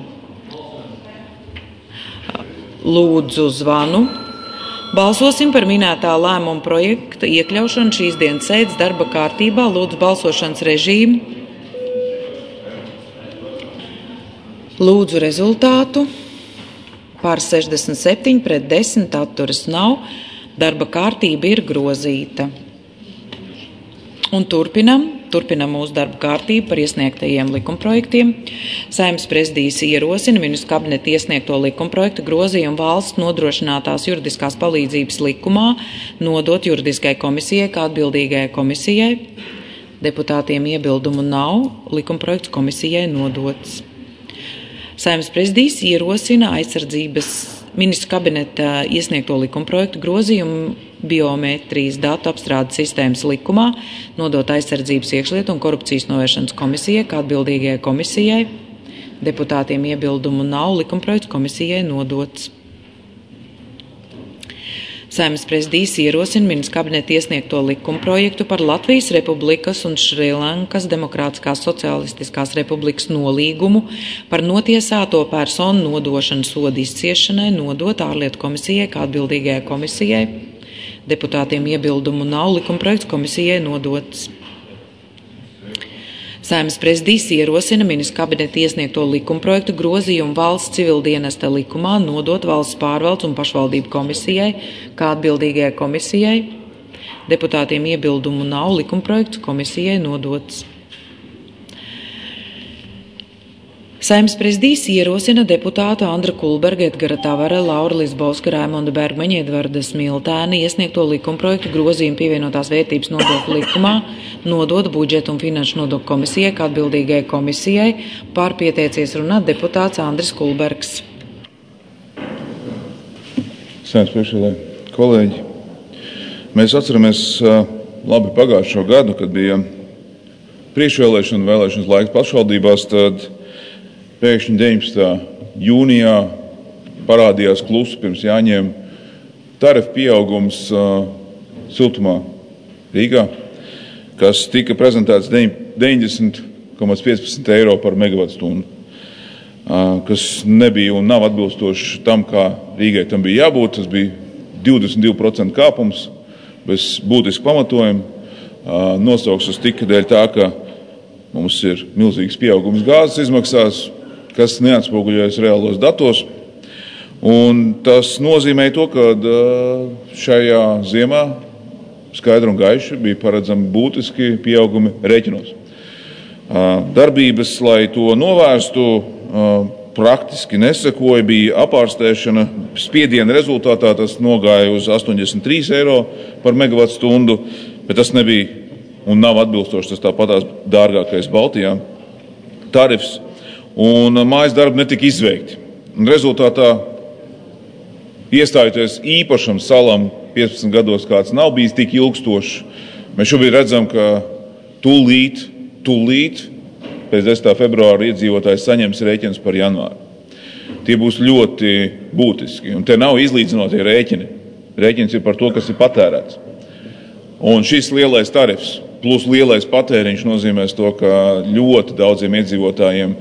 Lūdzu zvanu. Balsosim par minētā lēmuma projekta iekļaušanu šīs dienas sēdes darba kārtībā. Lūdzu balsošanas režīmu. Lūdzu rezultātu. Par sešdesmit septiņi pret desmit atturas nav. Darba kārtība ir grozīta. Un turpinam. Turpinam mūsu darba kārtību par iesniegtajiem likumprojektiem. Saeimas prezidijas ierosina Ministru kabineta iesniegto likumprojektu grozījumu valsts nodrošinātās juridiskās palīdzības likumā nodot juridiskai komisijai kā atbildīgajai komisijai. Deputātiem iebildumu nav. Likumprojekts komisijai nodots. Saeimas prezidijas ierosina aizsardzības Ministru kabineta iesniegto likumprojektu grozījumu biometrijas datu apstrādes sistēmas likumā nodot aizsardzības iekšlietu un korupcijas novēršanas komisijai kā atbildīgajai komisijai. Deputātiem iebildumu nav. Likumprojekts komisijai nodots. Saeimas prezidijas ierosina Ministru kabineta iesniegto likumprojektu par Latvijas Republikas un Šrilankas Demokrātiskās Socialistiskās Republikas nolīgumu par notiesāto personu nodošanu soda izciešanai nodot ārlietu komisijai kā atbildīgajai komisijai. Deputātiem iebildumu nav. Likumprojekts komisijai nodots. Saeimas prezidijas ierosina Ministru kabineta iesniegto likumprojektu grozījumu valsts civildienesta likumā nodot valsts pārvaldes un pašvaldību komisijai kā atbildīgajai komisijai. Deputātiem iebildumu nav. Likumprojekts komisijai nodots. Saeimas prezidijas ierosina deputātu Andra Kulberga, Edgara Tavara, Laura Lisbovska, Raimonda Bergmaņa, Edvarda Smiltēna iesniegto likumprojektu grozījumu pievienotās vērtības nodokļu likumā nodot budžeta un finanšu nodokļu komisijai kā atbildīgajai komisijai. Par pieteicies runāt deputāts Andris Kulbergs. Saeimas priekšsēdētāji, kolēģi, mēs atceramies labi pagājušo gadu, kad bija priekšvēlēšana vēlēšanas laiks pašvaldībās, tad pēkšņi deviņpadsmitā jūnijā parādījās klusi pirms Jāņiem tarifu pieaugums uh, siltumā Rīgā, kas tika prezentēts deviņdesmit komats piecpadsmit eiro par megavatstundu, uh, kas nebija un nav atbilstoši tam, kā Rīgai tam bija jābūt. Tas bija divdesmit divi procenti kāpums bez būtiska pamatojuma. Uh, nosauks tika dēļ tā, ka mums ir milzīgs pieaugums gāzes izmaksās, kas neatspoguļojas reālos datos. Un tas nozīmē to, ka šajā ziemā skaidri un gaiši bija paredzami būtiski pieaugumi rēķinos. Darbības, lai to novērstu, praktiski nesekoja, bija apārstēšana. Spiediena rezultātā tas nogāja uz astoņdesmit trīs eiro par megavatstundu, bet tas nebija un nav atbilstoši, tas tāpatās dārgākais Baltijā tarifs. Un mājas darbi netika izveikti. Un rezultātā iestājoties īpašam salam piecpadsmit gados, kāds nav bijis tik ilgstošs, mēs šobrīd redzam, ka tūlīt, tūlīt pēc desmitā februāra iedzīvotājs saņems rēķinus par janvāru. Tie būs ļoti būtiski. Un te nav izlīdzinotie rēķini. Rēķins ir par to, kas ir patērēts. Un šis lielais tarifs plus lielais patēriņš nozīmēs to, ka ļoti daudziem iedzīvotājiem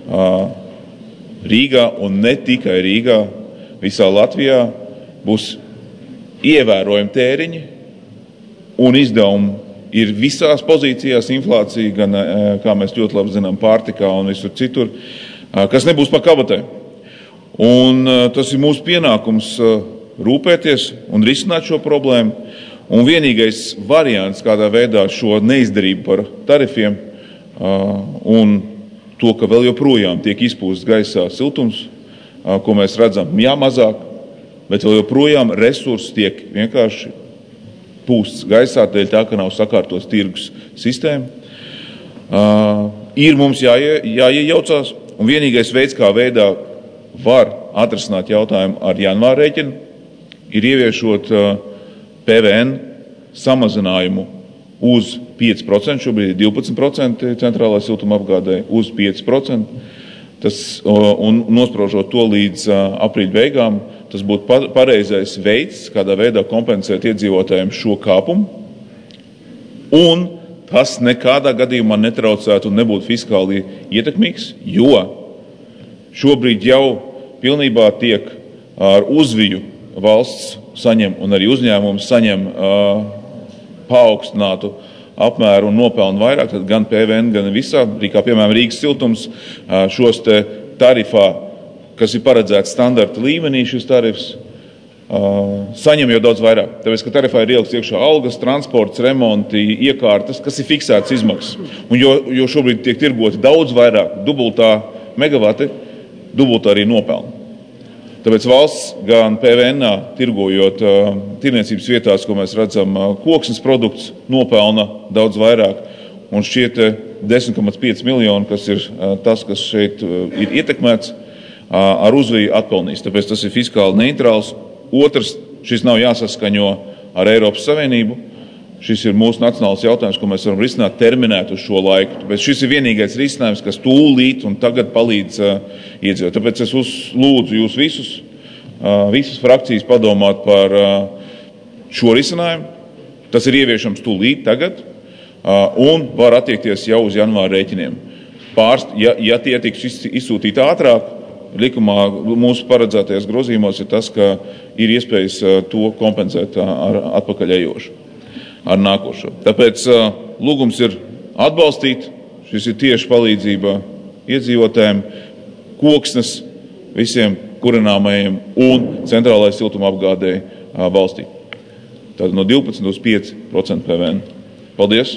Rīgā un ne tikai Rīgā, visā Latvijā būs ievērojami tēriņi un izdevumi ir visās pozīcijās inflācija, gan, kā mēs ļoti labi zinām, pārtikā un visur citur, kas nebūs pa kabatē. Un tas ir mūsu pienākums rūpēties un risināt šo problēmu. Un vienīgais variants, kādā veidā šo neizdarību par tarifiem un to, ka vēl joprojām tiek izpūsts gaisā siltums, ko mēs redzam, jā, mazāk, bet vēl joprojām resursi tiek vienkārši pūsts gaisā, dēļ tā, ka nav sakārtos tirgus sistēma. Ir mums jāie, jāiejaucās, un vienīgais veids, kā veidā var atrisināt jautājumu ar janvāra rēķinu, ir ieviešot P V N samazinājumu uz pieci procenti, šobrīd ir divpadsmit procenti centrālā siltuma apgādē, uz pieci procenti, tas, un nospraužot to līdz aprīļa beigām, tas būtu pareizais veids, kādā veidā kompensēt iedzīvotājiem šo kāpumu, un tas nekādā gadījumā netraucētu un nebūtu fiskāli ietekmīgs, jo šobrīd jau pilnībā tiek ar uzviju valsts saņem un arī uzņēmums saņem uh, paaugstinātu apmēru un nopelnu vairāk, tad gan P V N, gan visā, kā piemēram Rīgas siltums, uh, šos te tarifā kas ir paredzēts standarta līmenī šis tarifs, uh, saņem jau daudz vairāk. Tāpēc, ka tarifā ir ielikts iekšā algas, transports, remonti, iekārtas, kas ir fiksētas izmaksas. Un jo, jo šobrīd tiek tirgoti daudz vairāk, dubultā megavati, dubultā arī nopelna. Tāpēc valsts gan P V N-ā tirgojot uh, tirniecības vietās, ko mēs redzam, uh, koksnes produkts nopelna daudz vairāk. Un šķiet desmit komats pieci miljoni, kas ir uh, tas, kas šeit uh, ir ietekmēts, uh, ar uzviju atpelnīs. Tāpēc tas ir fiskāli neitrāls. Otrs, šis nav jāsaskaņo ar Eiropas Savienību. Šis ir mūsu nacionāls jautājums, ko mēs varam risināt terminēt uz šo laiku. Tāpēc šis ir vienīgais risinājums, kas tūlīt un tagad palīdz uh, iedzīvot. Tāpēc es lūdzu jūs visus, uh, visas frakcijas padomāt par uh, šo risinājumu. Tas ir ieviešams tūlīt tagad uh, un var attiekties jau uz janvāra rēķiniem. Pārst, ja, ja tie tiks izsūtīti ātrāk, likumā mūsu paredzētajās grozījumos ir tas, ka ir iespējas uh, to kompensēt uh, ar atpakaļ ejošu. Ar nākošo. Tāpēc uh, lūgums ir atbalstīt, šis ir tieši palīdzība iedzīvotājiem, koksnes visiem kurināmajiem un centrālai siltuma apgādēji uh, valstī. Tātad no divpadsmit uz pieci procenti P V N. Paldies!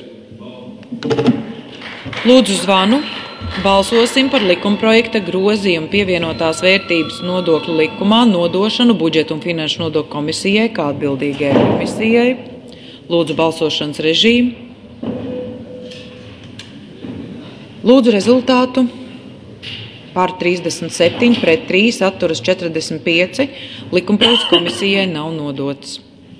Lūdzu zvanu. Balsosim par likumprojekta grozījumu pievienotās vērtības nodokļu likumā nodošanu budžeta un finanšu nodokļu komisijai kā atbildīgai komisijai. Lūdzu balsošanas režīmu. Lūdzu rezultātu. Par trīsdesmit septiņi pret trīs, atturas četrdesmit pieci. Likumprojekts komisijai nav nodots.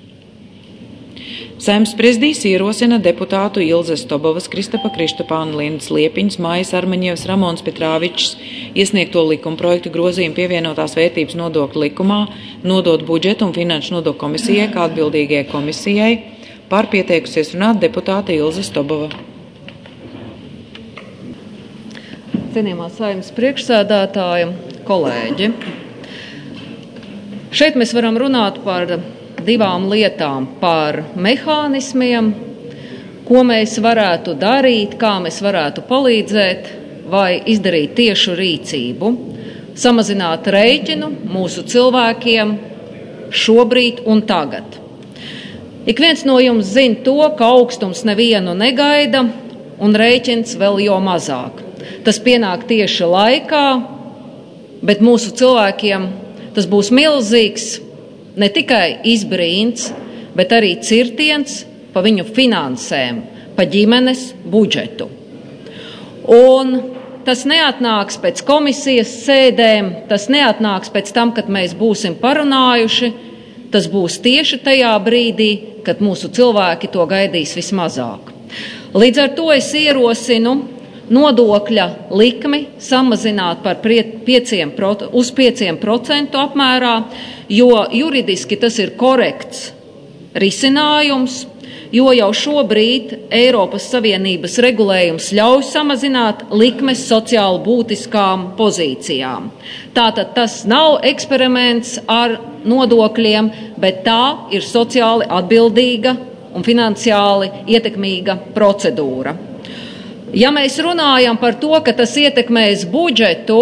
Saeimas prezidijs ierosina deputātu Ilzes Tobovas, Kristapa Krištapāna, Lindas Liepiņas, Mājas Armaņevas, Ramons Petrāvičs iesniegto likumprojektu grozījumu pievienotās vērtības nodokļu likumā nodot budžeta un finanšu nodokļu komisijai kā atbildīgajai komisijai. Par pieteikusies runāt deputāte Ilze Stobova. Cienījamā Saeimas priekšsēdētāja, kolēģi. Šeit mēs varam runāt par divām lietām, par mehānismiem, ko mēs varētu darīt, kā mēs varētu palīdzēt vai izdarīt tiešu rīcību, samazināt rēķinu mūsu cilvēkiem šobrīd un tagad. Ik viens no jums zina to, ka augstums nevienu negaida un rēķins vēl jo mazāk. Tas pienāk tieši laikā, bet mūsu cilvēkiem tas būs milzīgs ne tikai izbrīns, bet arī cirtiens pa viņu finansēm, pa ģimenes budžetu. Un tas neatnāks pēc komisijas sēdēm, tas neatnāks pēc tam, kad mēs būsim parunājuši, tas būs tieši tajā brīdī, kad mūsu cilvēki to gaidīs vismazāk. Līdz ar to es ierosinu nodokļa likmi samazināt par pieciem, uz pieciem procentu apmērā, jo juridiski tas ir korekts risinājums, jo jau šobrīd Eiropas Savienības regulējums ļauj samazināt likmes sociāli būtiskām pozīcijām. Tātad tas nav eksperiments ar nodokļiem, bet tā ir sociāli atbildīga un finansiāli ietekmīga procedūra. Ja mēs runājam par to, ka tas ietekmēs budžetu,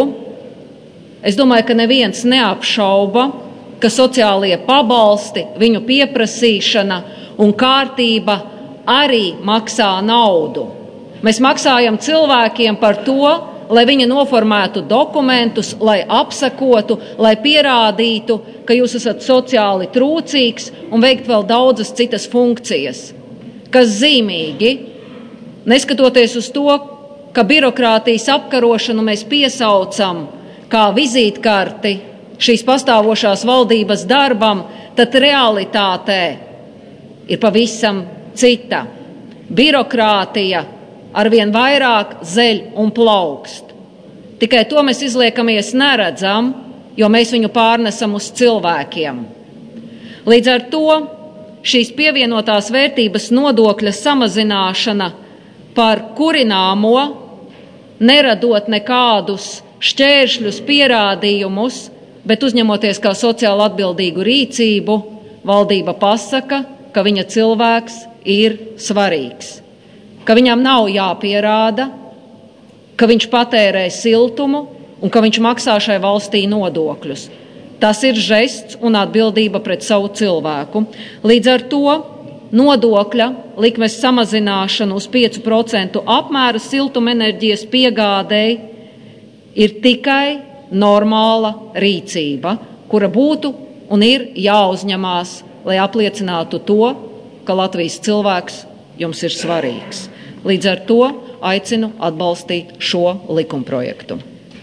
es domāju, ka neviens neapšauba, ka sociālie pabalsti, viņu pieprasīšana un kārtība arī maksā naudu. Mēs maksājam cilvēkiem par to, lai viņi noformētu dokumentus, lai apsakotu, lai pierādītu, ka jūs esat sociāli trūcīgs un veikt vēl daudzas citas funkcijas. Kas zīmīgi, neskatoties uz to, ka birokrātijas apkarošanu mēs piesaucam kā vizītkarti šīs pastāvošās valdības darbam, tad realitātē ir pavisam cita. Birokrātija arvien vairāk zeļ un plaukst. Tikai to mēs izliekamies neredzam, jo mēs viņu pārnesam uz cilvēkiem. Līdz ar to šīs pievienotās vērtības nodokļa samazināšana par kurināmo, neradot nekādus šķēršļus, pierādījumus, bet uzņemoties kā sociāli atbildīgu rīcību, valdība pasaka, ka viņa cilvēks ir svarīgs, ka viņam nav jāpierāda, ka viņš patērē siltumu un ka viņš maksā šai valstī nodokļus. Tas ir žests un atbildība pret savu cilvēku. Līdz ar to nodokļa likmes samazināšana uz pieci procenti apmēra siltumenerģijas piegādēji ir tikai normāla rīcība, kura būtu un ir jāuzņemās, lai apliecinātu to, ka Latvijas cilvēks jums ir svarīgs. Līdz ar to aicinu atbalstīt šo likumprojektu.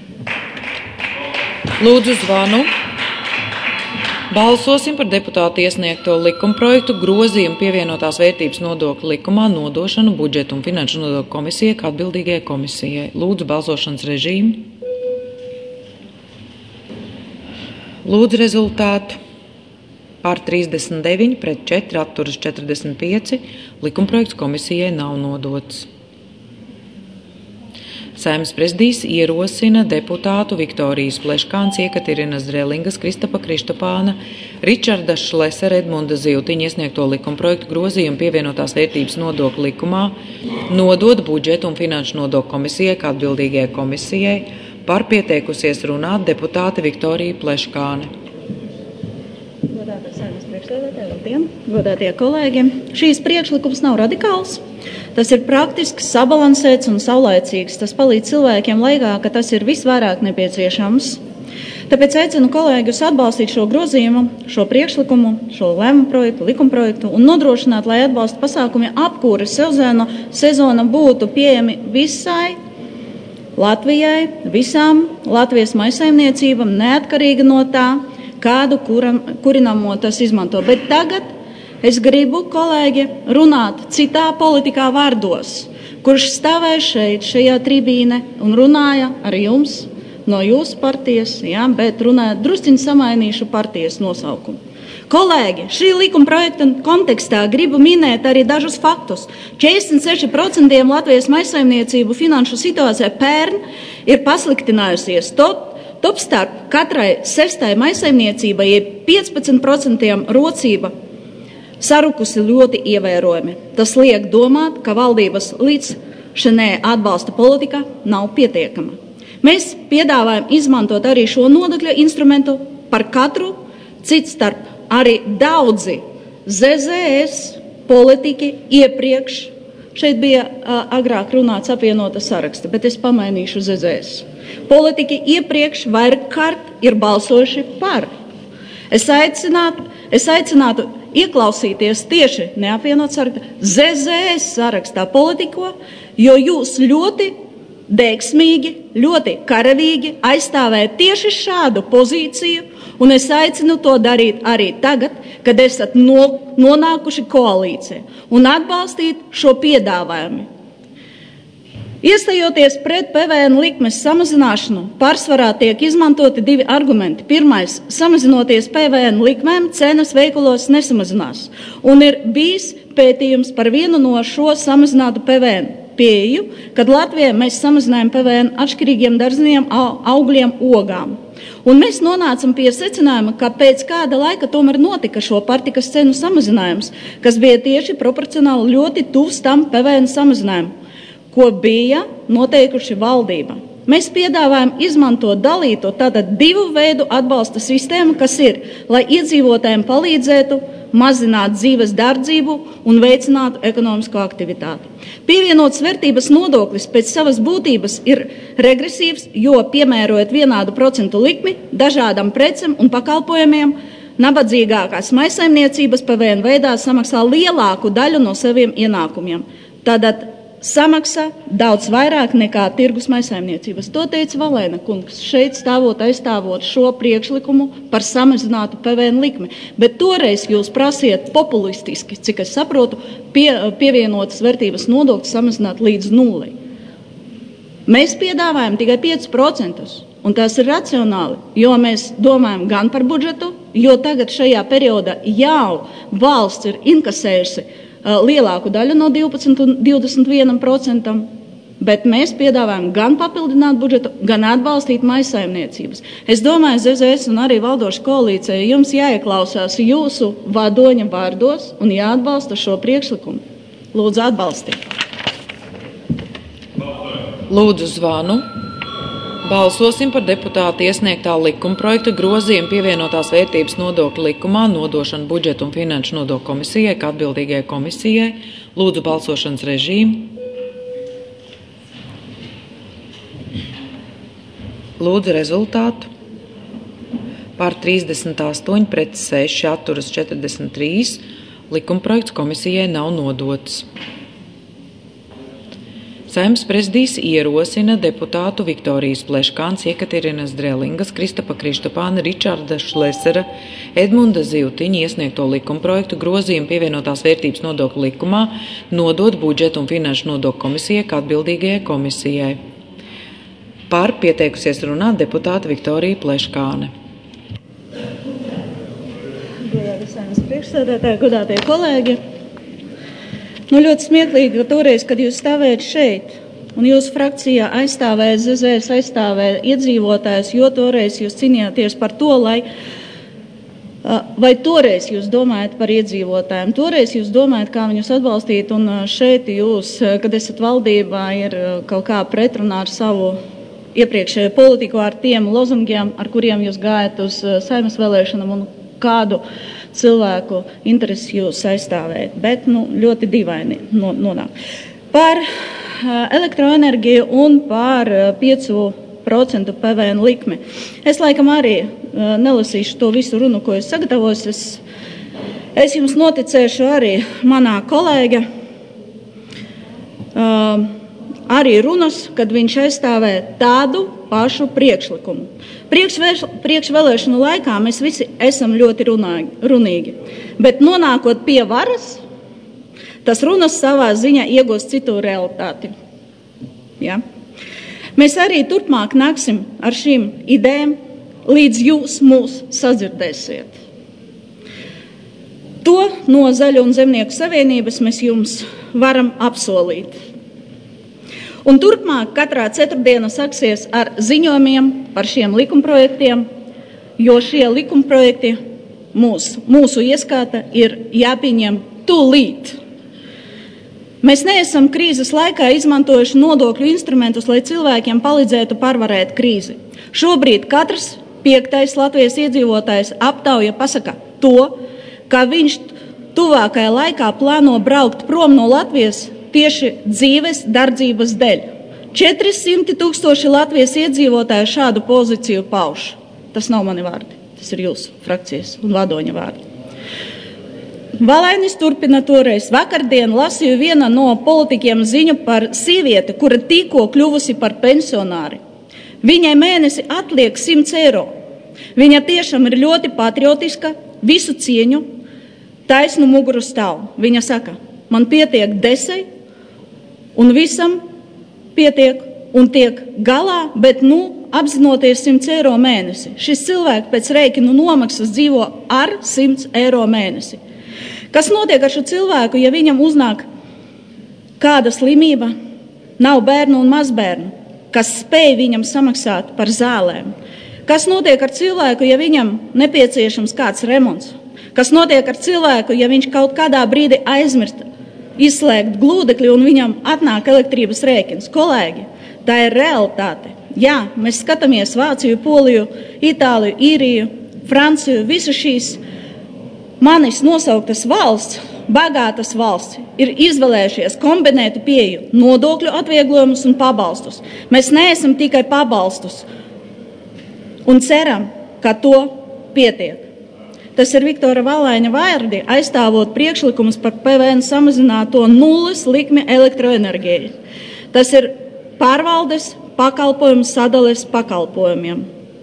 Lūdzu zvanu. Balsosim par deputātu iesniegto likumprojektu grozījumu pievienotās vērtības nodokļu likumā nodošanu budžeta un finanšu nodokļu komisijai kā atbildīgajai komisijai. Lūdzu balsošanas režīmu. Lūdzu rezultātu. Par trīsdesmit deviņi pret četri atturas četrdesmit pieci. Likumprojekts komisijai nav nodots. Saeimas prezidijs ierosina deputātu Viktorijas Pleškāns, Iekaterinas Drelingas, Kristapa Krištapāna, Ričarda Šlesera, Edmunda Ziltiņa iesniegto likumprojektu grozījumu pievienotās vērtības nodokļu likumā nodot budžetu un finanšu nodokļu komisijai kā atbildīgajai komisijai. Par pieteikusies runāt deputāte Viktorija Pleškāne. Godātā Saeimas priekšsēdētāja, labdien, godātie kolēģi. Šīs priekšlikums nav radikāls. Tas ir praktisks, sabalansēts un saulaicīgs. Tas palīdz cilvēkiem laikā, ka tas ir visvairāk nepieciešams. Tāpēc aicinu kolēģus atbalstīt šo grozījumu, šo priekšlikumu, šo lēmumu projektu, likumprojektu un nodrošināt, lai atbalsta pasākumi apkūres sezona, sezona būtu pieejami visai Latvijai, visām Latvijas maisaimniecībām, neatkarīgi no tā, kādu kuram, kurinamo tas izmanto. Bet tagad es gribu, kolēģi, runāt citā politikā vārdos, kurš stāvēja šeit, šajā tribīne un runāja ar jums no jūsu partijas, jā, bet runāja drusciņi samainīšu partijas nosaukumu. Kolēģi, šī likuma projekta kontekstā gribu minēt arī dažus faktus. četrdesmit seši procenti Latvijas maisaimniecību finanšu situācija pērn ir pasliktinājusies. Top, top starp katrai sestai maisaimniecībai ir piecpadsmit procenti rocība sarukusi ļoti ievērojami. Tas liek domāt, ka valdības līdzšanēja atbalsta politika nav pietiekama. Mēs piedāvājam izmantot arī šo nodokļu instrumentu par katru, cits starp arī daudzi Z Z S politiķi iepriekš. Šeit bija uh, agrāk runāts apvienota saraksta, bet es pamainīšu Z Z S. Politiķi iepriekš vairākārt ir balsojuši par. Es aicinātu, es aicinātu ieklausīties tieši neapvienot sarakstā, Z Z S sarakstā politiko, jo jūs ļoti dēksmīgi, ļoti karavīgi aizstāvēt tieši šādu pozīciju, un es aicinu to darīt arī tagad, kad esat no, nonākuši koalīcijā, un atbalstīt šo piedāvājumu. Iestājoties pret P V N likmes samazināšanu, pārsvarā tiek izmantoti divi argumenti. Pirmais, samazinoties P V N likmēm, cenas veikalos nesamazinās, un ir bijis pētījums par vienu no šo samazinātu P V N pieeju, kad Latvijā mēs samazinājām P V N atšķirīgiem dārzeniem, augļiem, ogām. Un mēs nonācam pie secinājuma, ka pēc kāda laika tomēr notika šo pārtikas cenu samazinājums, kas bija tieši proporcionāli ļoti tuvs tam P V N samazinājumu, ko bija noteikuši valdība. Mēs piedāvājam izmantot dalīto tātad divu veidu atbalsta sistēmu, kas ir, lai iedzīvotājiem palīdzētu mazināt dzīves dārdzību un veicinātu ekonomisko aktivitāti. Pievienotas vērtības nodoklis pēc savas būtības ir regresīvs, jo piemērojot vienādu procentu likmi dažādām precēm un pakalpojumiem, nabadzīgākās maisaimniecības P V N veidā samaksā lielāku daļu no saviem ienākumiem. Tātad samaksā daudz vairāk nekā tirgus maisaimniecības. To teica Valēna kungs, šeit stāvot aizstāvot šo priekšlikumu par samazinātu P V N likmi. Bet toreiz jūs prasiet populistiski, cik es saprotu, pie, pievienotas vērtības nodokļu samazināt līdz nulei. Mēs piedāvājam tikai piecus procentus, un tas ir racionāli, jo mēs domājam gan par budžetu, jo tagad šajā periodā jau valsts ir inkasējusi lielāku daļu no divpadsmit un divdesmit viens procentam, bet mēs piedāvājam gan papildināt budžetu, gan atbalstīt maisaimniecības. Es domāju, Z Z S un arī valdoša koalīcija jums jāieklausās jūsu vadoņa vārdos un jāatbalsta šo priekšlikumu. Lūdzu, atbalstīt. Lūdzu, zvanu. Balsosim par deputāta iesniegtā likumprojekta grozījumu pievienotās vērtības nodokļa likumā nodošanu budžeta un finanšu nodokļu komisijai kā atbildīgajai komisijai. Lūdzu balsošanas režīmu. Lūdzu rezultātu. Par trīsdesmit astoņi pret seši atturas četrdesmit trīs. Likumprojekts komisijai nav nodots. Saeimas prezidijs ierosina deputātu Viktorijas Pleškāns, Jekaterinas Drelingas, Kristapa Krištapāna, Ričarda Šlesera, Edmunda Zivtiņa iesniegto likumprojektu grozījumu pievienotās vērtības nodokļu likumā nodot budžeta un finanšu nodokļu komisijai kā atbildīgajai komisijai. Par pieteikusies runāt deputāta Viktorija Pleškāne. Godātie Saeimas priekšsēdētāji, godātie kolēģi. Nu, ļoti smieklīgi, ka toreiz, kad jūs stāvējat šeit un jūsu frakcijā aizstāvēja Z Z S, aizstāvēja iedzīvotājus, jo toreiz jūs cīnījāties par to, lai, vai toreiz jūs domājat par iedzīvotājiem, toreiz jūs domājat, kā viņus atbalstīt, un šeit jūs, kad esat valdībā, ir kaut kā pretrunā ar savu iepriekšējo politiku, ar tiem lozungiem, ar kuriem jūs gājat uz Saeimas vēlēšanām un kādu cilvēku interesi jūs aizstāvēt, bet nu, ļoti dīvaini nonāk. Par elektroenerģiju un par piecu procentu P V N likmi. Es laikam arī nelasīšu to visu runu, ko es sagatavos. Es, es jums noticēšu arī manā kolēģa uh, arī runas, kad viņš aizstāvē tādu pašu priekšlikumu. Priekšvēlēšanu laikā mēs visi esam ļoti runīgi, bet nonākot pie varas, tas runas savā ziņā iegūst citu realitāti. Ja? Mēs arī turpmāk nāksim ar šīm idejām, līdz jūs mūs sadzirdēsiet. To no Zaļo un Zemnieku savienības mēs jums varam apsolīt. Un turpmāk katrā ceturtdiena saksies ar ziņojumiem par šiem likumprojektiem, jo šie likumprojekti mūsu, mūsu ieskata ir jāpieņem tūlīt. Mēs neesam krīzes laikā izmantojuši nodokļu instrumentus, lai cilvēkiem palīdzētu pārvarēt krīzi. Šobrīd katrs piektais Latvijas iedzīvotājs aptauja pasaka to, ka viņš tuvākajā laikā plāno braukt prom no Latvijas tieši dzīves dardzības dēļ. četri simti tūkstoši Latvijas iedzīvotāju šādu pozīciju pauž. Tas nav mani vārdi, tas ir jūsu frakcijas un vadoņa vārdi. Valainis turpina toreiz. Vakardien lasīju viena no politikiem ziņu par sievieti, kura tikko kļuvusi par pensionāri. Viņai mēnesi atliek simts eiro. Viņa tiešām ir ļoti patriotiska, visu cieņu, taisnu muguru stāv. Viņa saka, man pietiek desai, un visam pietiek un tiek galā, bet, nu, apzinoties simts eiro mēnesi. Šis cilvēks pēc rēķinu nomaksas dzīvo ar simts eiro mēnesi. Kas notiek ar šo cilvēku, ja viņam uznāk kāda slimība, nav bērnu un mazbērnu, kas spēj viņam samaksāt par zālēm? Kas notiek ar cilvēku, ja viņam nepieciešams kāds remonts? Kas notiek ar cilvēku, ja viņš kaut kādā brīdī aizmirst izslēgt glūdekli un viņam atnāk elektrības rēķins? Kolēģi, tā ir realitāte. Jā, mēs skatāmies Vāciju, Poliju, Itāliju, Īriju, Franciju, visas šīs manis nosauktas valsts, bagātas valsts, ir izvēlējušies kombinētu pieeju nodokļu atvieglojumus un pabalstus. Mēs neesam tikai pabalstus un ceram, ka to pietiek. Tas ir Viktora Valaina vārdi, aizstāvot priekšlikumus par P V N samazināto nulles likmi elektroenerģijai. Tas ir pārvaldes pakalpojumu sadales pakalpojumiem.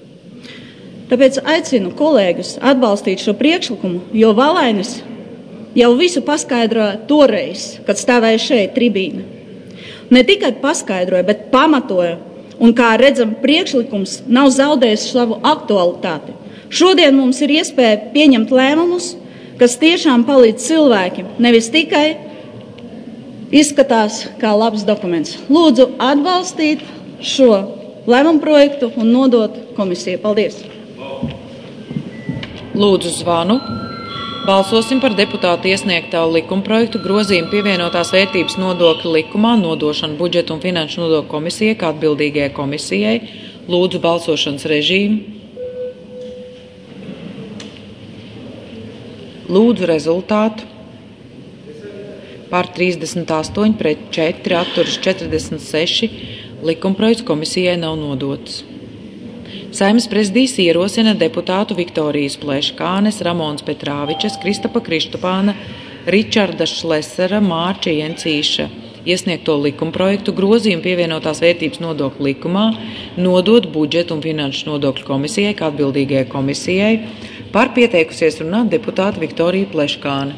Tāpēc aicinu kolēģus atbalstīt šo priekšlikumu, jo Valainis jau visu paskaidroja toreiz, kad stāvēja šeit tribīne. Ne tikai paskaidroja, bet pamatoja, un kā redzam, priekšlikums nav zaudējis savu aktualitāti. Šodien mums ir iespēja pieņemt lēmumus, kas tiešām palīdz cilvēkiem, nevis tikai izskatās kā labs dokuments. Lūdzu atbalstīt šo lēmumu projektu un nodot komisiju. Paldies! Lūdzu zvanu. Balsosim par deputātu iesniegtā likumprojektu grozījumu pievienotās vērtības nodokļu likumā nodošanu budžeta un finanšu nodokļu komisijai kā atbildīgajai komisijai. Lūdzu balsošanas režīmu. Lūdzu rezultātu. Par trīsdesmit astoņi pret četri, atturas četrdesmit seši. Likumprojekts komisijai nav nodots. Saeimas prezidijs ierosina deputātu Viktorijas Pleškānes, Ramons Petrāvičas, Kristapa Kristupāna, Ričarda Šlesera, Mārča Jencīša iesniegto likumprojektu grozījumu pievienotās vērtības nodokļu likumā nodot budžetu un finanšu nodokļu komisijai kā atbildīgajai komisijai. Par pieteikusies runāt deputāta Viktorija Pleškāne.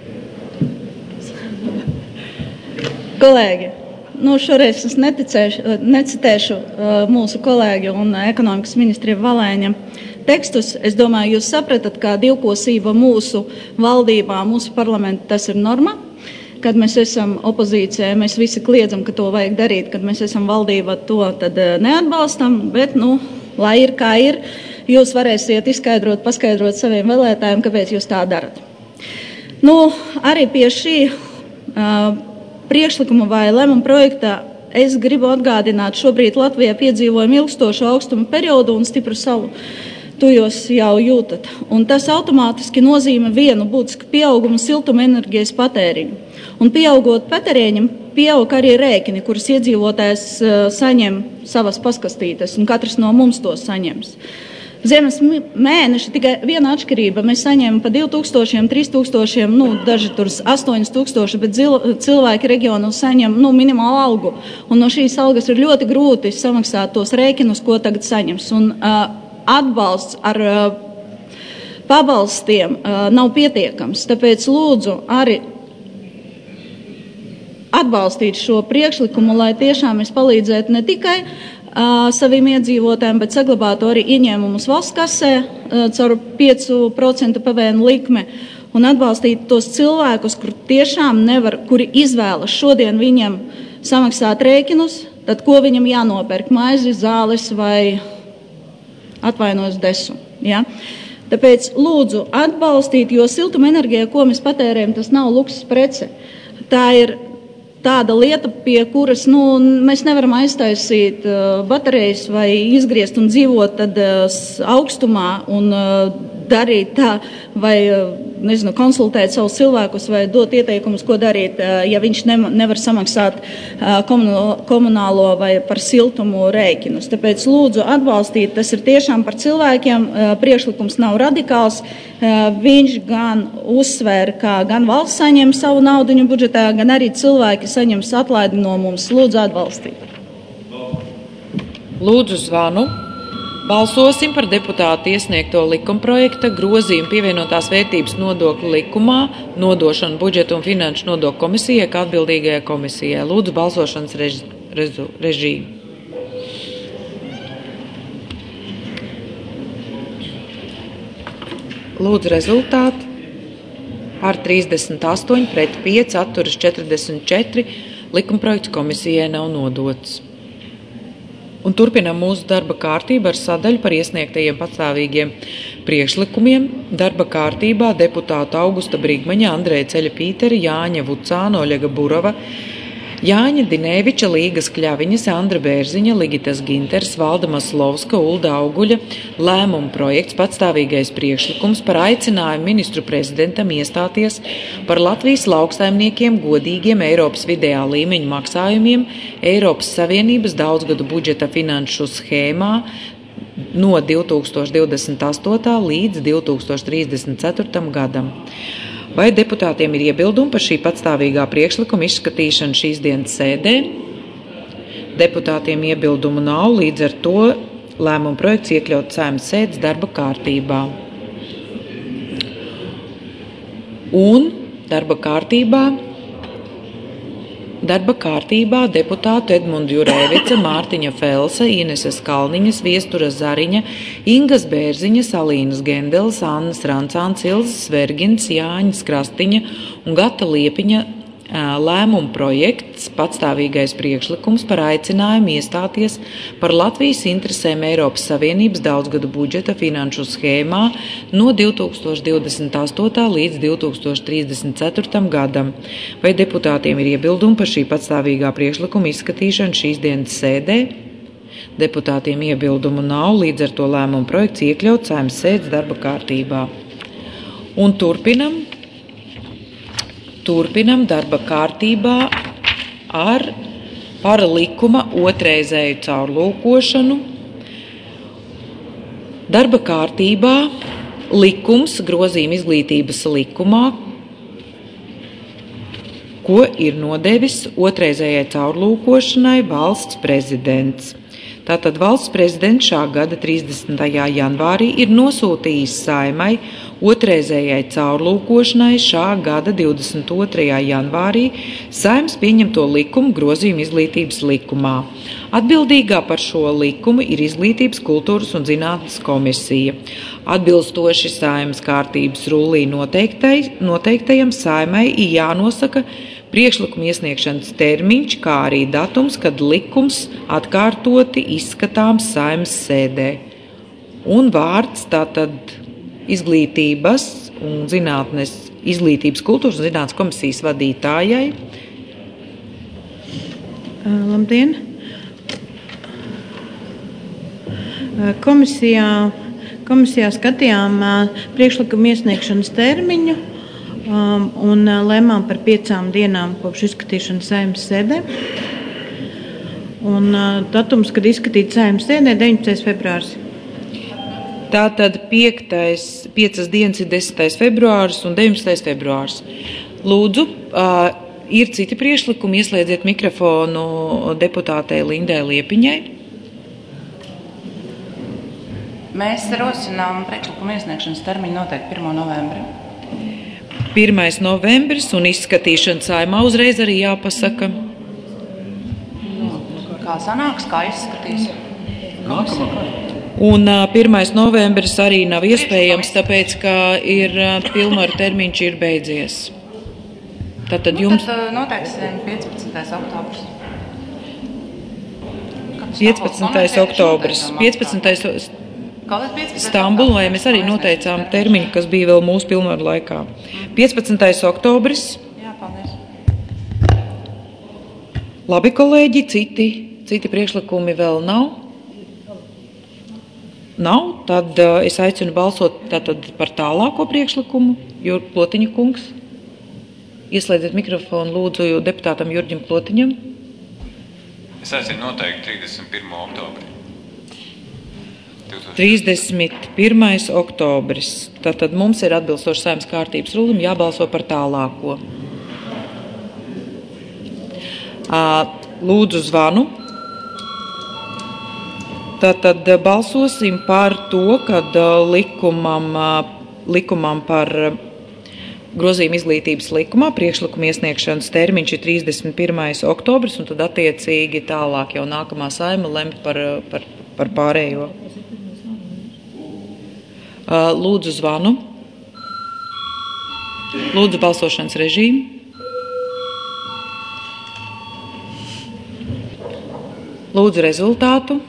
Kolēģi, nu šoreiz es necitēšu uh, mūsu kolēģi un uh, ekonomikas ministrija Valēņa tekstus. Es domāju, jūs sapratat, kā divkosība mūsu valdībā, mūsu parlamentā tas ir norma. Kad mēs esam opozīcijā, mēs visi kliedzam, ka to vajag darīt. Kad mēs esam valdībā, to tad uh, neatbalstam, bet, nu, lai ir kā ir, jūs varēsiet izskaidrot, paskaidrot saviem vēlētājiem, kāpēc jūs tā darat. Nu, arī pie šī uh, priekšlikuma vai lēmuma projekta es gribu atgādināt, šobrīd Latvijā piedzīvojam ilgstošu augstuma periodu un stipru salu. Tu jūs jau jūtat. Un tas automātiski nozīmē vienu būtisku pieaugumu siltuma enerģijas patēriņu. Un pieaugot patēriņam, pieaug arī rēķini, kurus iedzīvotājs uh, saņem savas paskastītes, un katrs no mums to saņems. Ziemas mēneši tikai viena atšķirība. Mēs saņēmām pa divi tūkstoši, trīs tūkstoši, nu, daži tur astoņi tūkstoši, bet cilvēki reģionu saņem nu, minimālu algu. Un no šīs algas ir ļoti grūti samaksāt tos rēķinus, ko tagad saņems. Un uh, atbalsts ar uh, pabalstiem uh, nav pietiekams. Tāpēc lūdzu arī atbalstīt šo priekšlikumu, lai tiešām mēs palīdzētu ne tikai uh, saviem iedzīvotājiem, bet saglabātu arī ieņēmumus valsts kasē uh, caur pieci procenti P V N likme un atbalstīt tos cilvēkus, kur tiešām nevar, kuri izvēlas šodien viņam samaksāt rēķinus, tad ko viņam jānopērk, maizi, zāles vai atvainojas desu. Ja? Tāpēc lūdzu atbalstīt, jo siltuma enerģija, ko mēs patērējam, tas nav luksus prece. Tā ir tāda lieta, pie kuras nu, mēs nevaram aiztaisīt uh, baterijas vai izgriezt un dzīvot tad, uh, augstumā un uh, darīt tā, vai uh, nezinu, konsultēt savus cilvēkus vai dot ieteikumus, ko darīt, uh, ja viņš ne, nevar samaksāt uh, komunālo vai par siltumu rēķinus. Tāpēc lūdzu atbalstīt, tas ir tiešām par cilvēkiem, uh, priekšlikums nav radikāls, uh, viņš gan uzsver, ka gan valsts saņem savu naudiņu budžetā, gan arī cilvēki saņems atlaidi no mums. Lūdzu atbalstīt. Lūdzu zvanu. Balsosim par deputātu iesniegto likumprojekta grozījumu pievienotās vērtības nodokļu likumā, nodošanu budžetu un finanšu nodokļu komisijai kā atbildīgajai komisijai. Lūdzu balsošanas rež, režu, režīmu. Lūdzu rezultātu. Par trīsdesmit astoņi pret pieci, atturas četrdesmit četri. Likumprojekts komisijai nav nodots. Un turpinām mūsu darba kārtību ar sadaļu par iesniegtajiem pastāvīgiem priekšlikumiem. Darba kārtībā deputātu Augusta Brigmaņa, Andreja Ceļa Pīteri, Jāņa Vucāna, Oļega Burova, Jāņa Dinēviča, Līgas Kļaviņas, Andra Bērziņa, Ligitas Ginters, Valda Maslovska, Ulda Auguļa lēmuma projekts patstāvīgais priekšlikums par aicinājumu ministru prezidentam iestāties par Latvijas lauksaimniekiem godīgiem Eiropas vidējā līmeņa maksājumiem Eiropas Savienības daudzgadu budžeta finanšu schēmā no divi tūkstoši divdesmit astotā līdz divi tūkstoši trīsdesmit ceturtajam gadam. Vai deputātiem ir iebildumi par šī patstāvīgā priekšlikuma izskatīšanu šīs dienas sēdē? Deputātiem iebildumu nav, līdz ar to lēmuma projekts iekļaut Saeimas sēdes darba kārtībā. Un darba kārtībā, darba kārtībā deputātu Edmundu Jurēvica, Mārtiņa Felsa, Ineses Kalniņas, Viestura Zariņa, Ingas Bērziņas, Alīnas Gendeles, Annas Rancāns, Ilzas Vergins, Jāņas Krastiņa un Gata Liepiņa lēmuma projekts patstāvīgais priekšlikums par aicinājumu iestāties par Latvijas interesēm Eiropas Savienības daudzgadu budžeta finanšu schēmā no divi tūkstoši divdesmit astotā līdz divi tūkstoši trīsdesmit ceturtajam gadam. Vai deputātiem ir iebildumi par šī patstāvīgā priekšlikuma izskatīšanu šīs dienas sēdē? Deputātiem iebildumu nav, līdz ar to lēmuma projekts iekļauts Saeimas sēdes darba kārtībā. Un turpinam, turpinam darba kārtībā ar par likuma otrreizēju caurlūkošanu. Darba kārtībā likums grozījuma izglītības likumā, ko ir nodevis otrreizējai caurlūkošanai valsts prezidents. Tātad valsts prezidents šā gada trīsdesmitajā janvārī ir nosūtījis Saeimai otrreizējai caurlūkošanai šā gada divdesmit otrajā janvārī Saeimas pieņemto likumu grozījumu izglītības likumā. Atbildīgā par šo likumu ir Izglītības, kultūras un zinātnes komisija. Atbilstoši Saeimas kārtības rullī noteiktai, noteiktajam Saeimai ir jānosaka priekšlikuma iesniegšanas termiņš, kā arī datums, kad likums atkārtoti izskatāms Saeimas sēdē. Un vārds tātad Izglītības un zinātnes, Izglītības, kultūras un zinātnes komisijas vadītājai. Labdien! Komisijā, komisijā skatījām priekšlikuma iesniegšanas termiņu un lēmām par piecām dienām kopš izskatīšanas Saeimas sēdē. Un datums, kad izskatīt Saeimas sēdē, deviņpadsmitais februāris. Tātad piektais, piecas dienas ir desmitais februāris un deviņpadsmitais februāris. Lūdzu, ir citi priekšlikumi, ieslēdziet mikrofonu deputātei Lindai Liepiņai. Mēs rosinām priekšlikuma iesniegšanas termiņu noteikti pirmo novembri. pirmais novembris un izskatīšana Saeimā uzreiz arī jāpasaka. Kā sanāks, kā izskatīs? Un pirmais novembris arī nav iespējams, tāpēc, ka ir pilnvaru termiņš ir beidzies. Tātad jums... Tad noteiksim piecpadsmitais oktobris. piecpadsmitais oktobris. piecpadsmitais Stambulu, vai mēs arī noteicām termiņu, kas bija vēl mūsu pilnvaru laikā. piecpadsmitais oktobris. Jā, paldies. Labi, kolēģi, citi, citi priekšlikumi vēl nav? Nav, tad uh, es aicinu balsot tātad par tālāko priekšlikumu. Jur, Plotiņa kungs. Ieslēdziet mikrofonu lūdzu deputātam Jurģim Plotiņam. Es aicinu noteikti trīsdesmit pirmo oktobri. trīsdesmit pirmais oktobris. Tātad mums ir atbilstoši Saeimas kārtības rulim jābalso par tālāko. Lūdzu zvanu. Tātad balsosim par to, kad likumam, likumam par grozījumu izglītības likumā priekšlikuma iesniegšanas termiņš ir trīsdesmit pirmais oktobris, un tad attiecīgi tālāk jau nākamā Saeima lemj par, par, par pārējo. Lūdzu zvanu. Lūdzu balsošanas režīmu. Lūdzu rezultātu.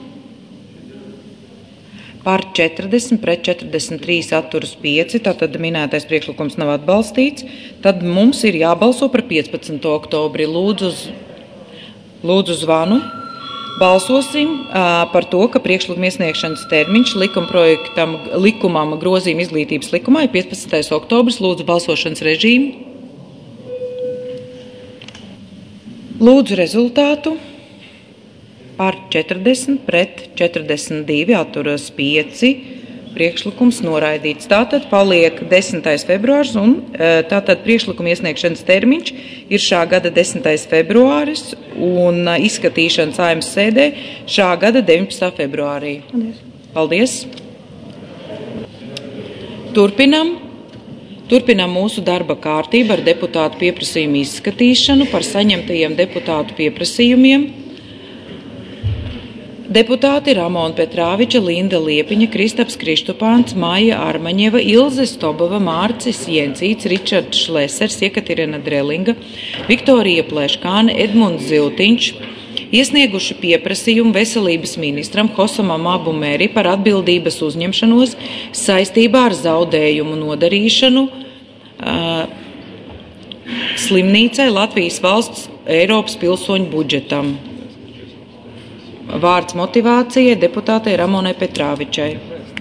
Par četrdesmit pret četrdesmit trīs atturas pieci, tātad minētais priekšlikums nav atbalstīts. Tad mums ir jābalso par piecpadsmito oktobri. Lūdzu, lūdzu zvanu. Balsosim uh, par to, ka priekšlikuma iesniegšanas termiņš likumprojektam, likumam grozījuma izglītības likumā ir piecpadsmitais oktobris. Lūdzu balsošanas režīmu. Lūdzu rezultātu. Par četrdesmit pret četrdesmit divi atturas pieci. Priekšlikums noraidīts. Tātad paliek desmitais februārs un tātad priekšlikuma iesniegšanas termiņš ir šā gada desmitais februāris un izskatīšana Saeimas sēdē šā gada deviņpadsmitā februārī. Paldies. Paldies. Turpinam. Turpinam mūsu darba kārtību ar deputātu pieprasījumu izskatīšanu par saņemtajiem deputātu pieprasījumiem. Deputāti Ramona Petrāviča, Linda Liepiņa, Kristaps Krištupāns, Maija Armaņeva, Ilze Stobova, Mārcis Jencīts, Ričards Šlesers, Jekaterina Drelinga, Viktorija Pleškāne, Edmunds Ziltiņš iesnieguši pieprasījumu veselības ministram Hosamam Abu Meri par atbildības uzņemšanos saistībā ar zaudējumu nodarīšanu uh, slimnīcai Latvijas valsts Eiropas pilsoņu budžetam. Vārds motivācijai deputātei Ramonai Petrāvičai.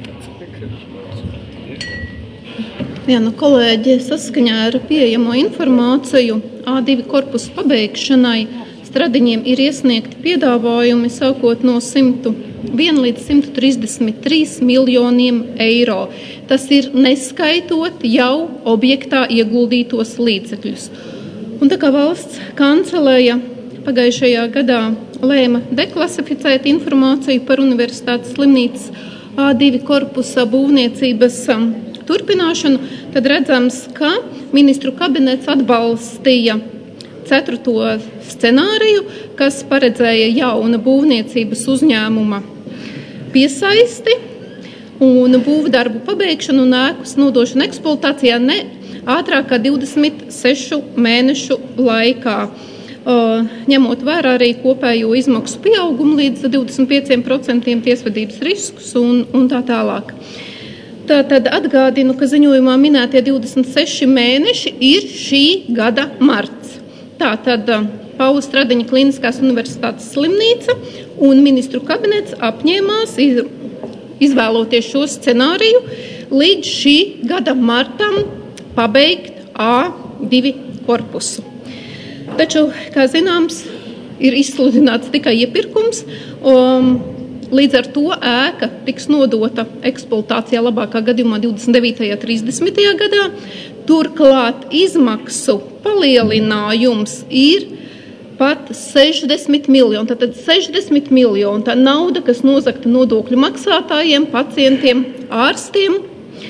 Jā, nu, kolēģi, saskaņā ar pieejamo informāciju A divi korpusu pabeigšanai Stradiņiem ir iesniegti piedāvājumi sākot no simta viena līdz simta trīsdesmit trīs miljoniem eiro. Tas ir neskaitot jau objektā ieguldītos līdzekļus. Un tā kā valsts kancelēja pagājušajā gadā lēma deklasificēt informāciju par Universitātes slimnīcas A divi korpusa būvniecības turpināšanu, tad redzams, ka ministru kabinets atbalstīja ceturto scenāriju, kas paredzēja jauna būvniecības uzņēmuma piesaisti un būvdarbu pabeigšanu un ēkas nodošanu eksploatācijā ne ātrāk kā divdesmit sešu mēnešu laikā, ņemot vērā arī kopējo izmaksu pieaugumu līdz divdesmit pieciem procentiem, tiesvedības riskus un, un tā tālāk. Tātad atgādinu, ka ziņojumā minētie divdesmit seši mēneši ir šī gada marts. Tātad Paula Stradiņa Kliniskās universitātes slimnīca un ministru kabinets apņēmās izvēloties šo scenāriju līdz šī gada martam pabeigt A divi korpusu. Taču, kā zināms, ir izsludināts tikai iepirkums. Um, Līdz ar to ēka tiks nodota eksploatācijā labākā gadījumā divdesmit devītajā un trīsdesmitajā gadā. Turklāt izmaksu palielinājums ir pat sešdesmit miljoni. Tātad sešdesmit miljoni tā nauda, kas nozagta nodokļu maksātājiem, pacientiem, ārstiem.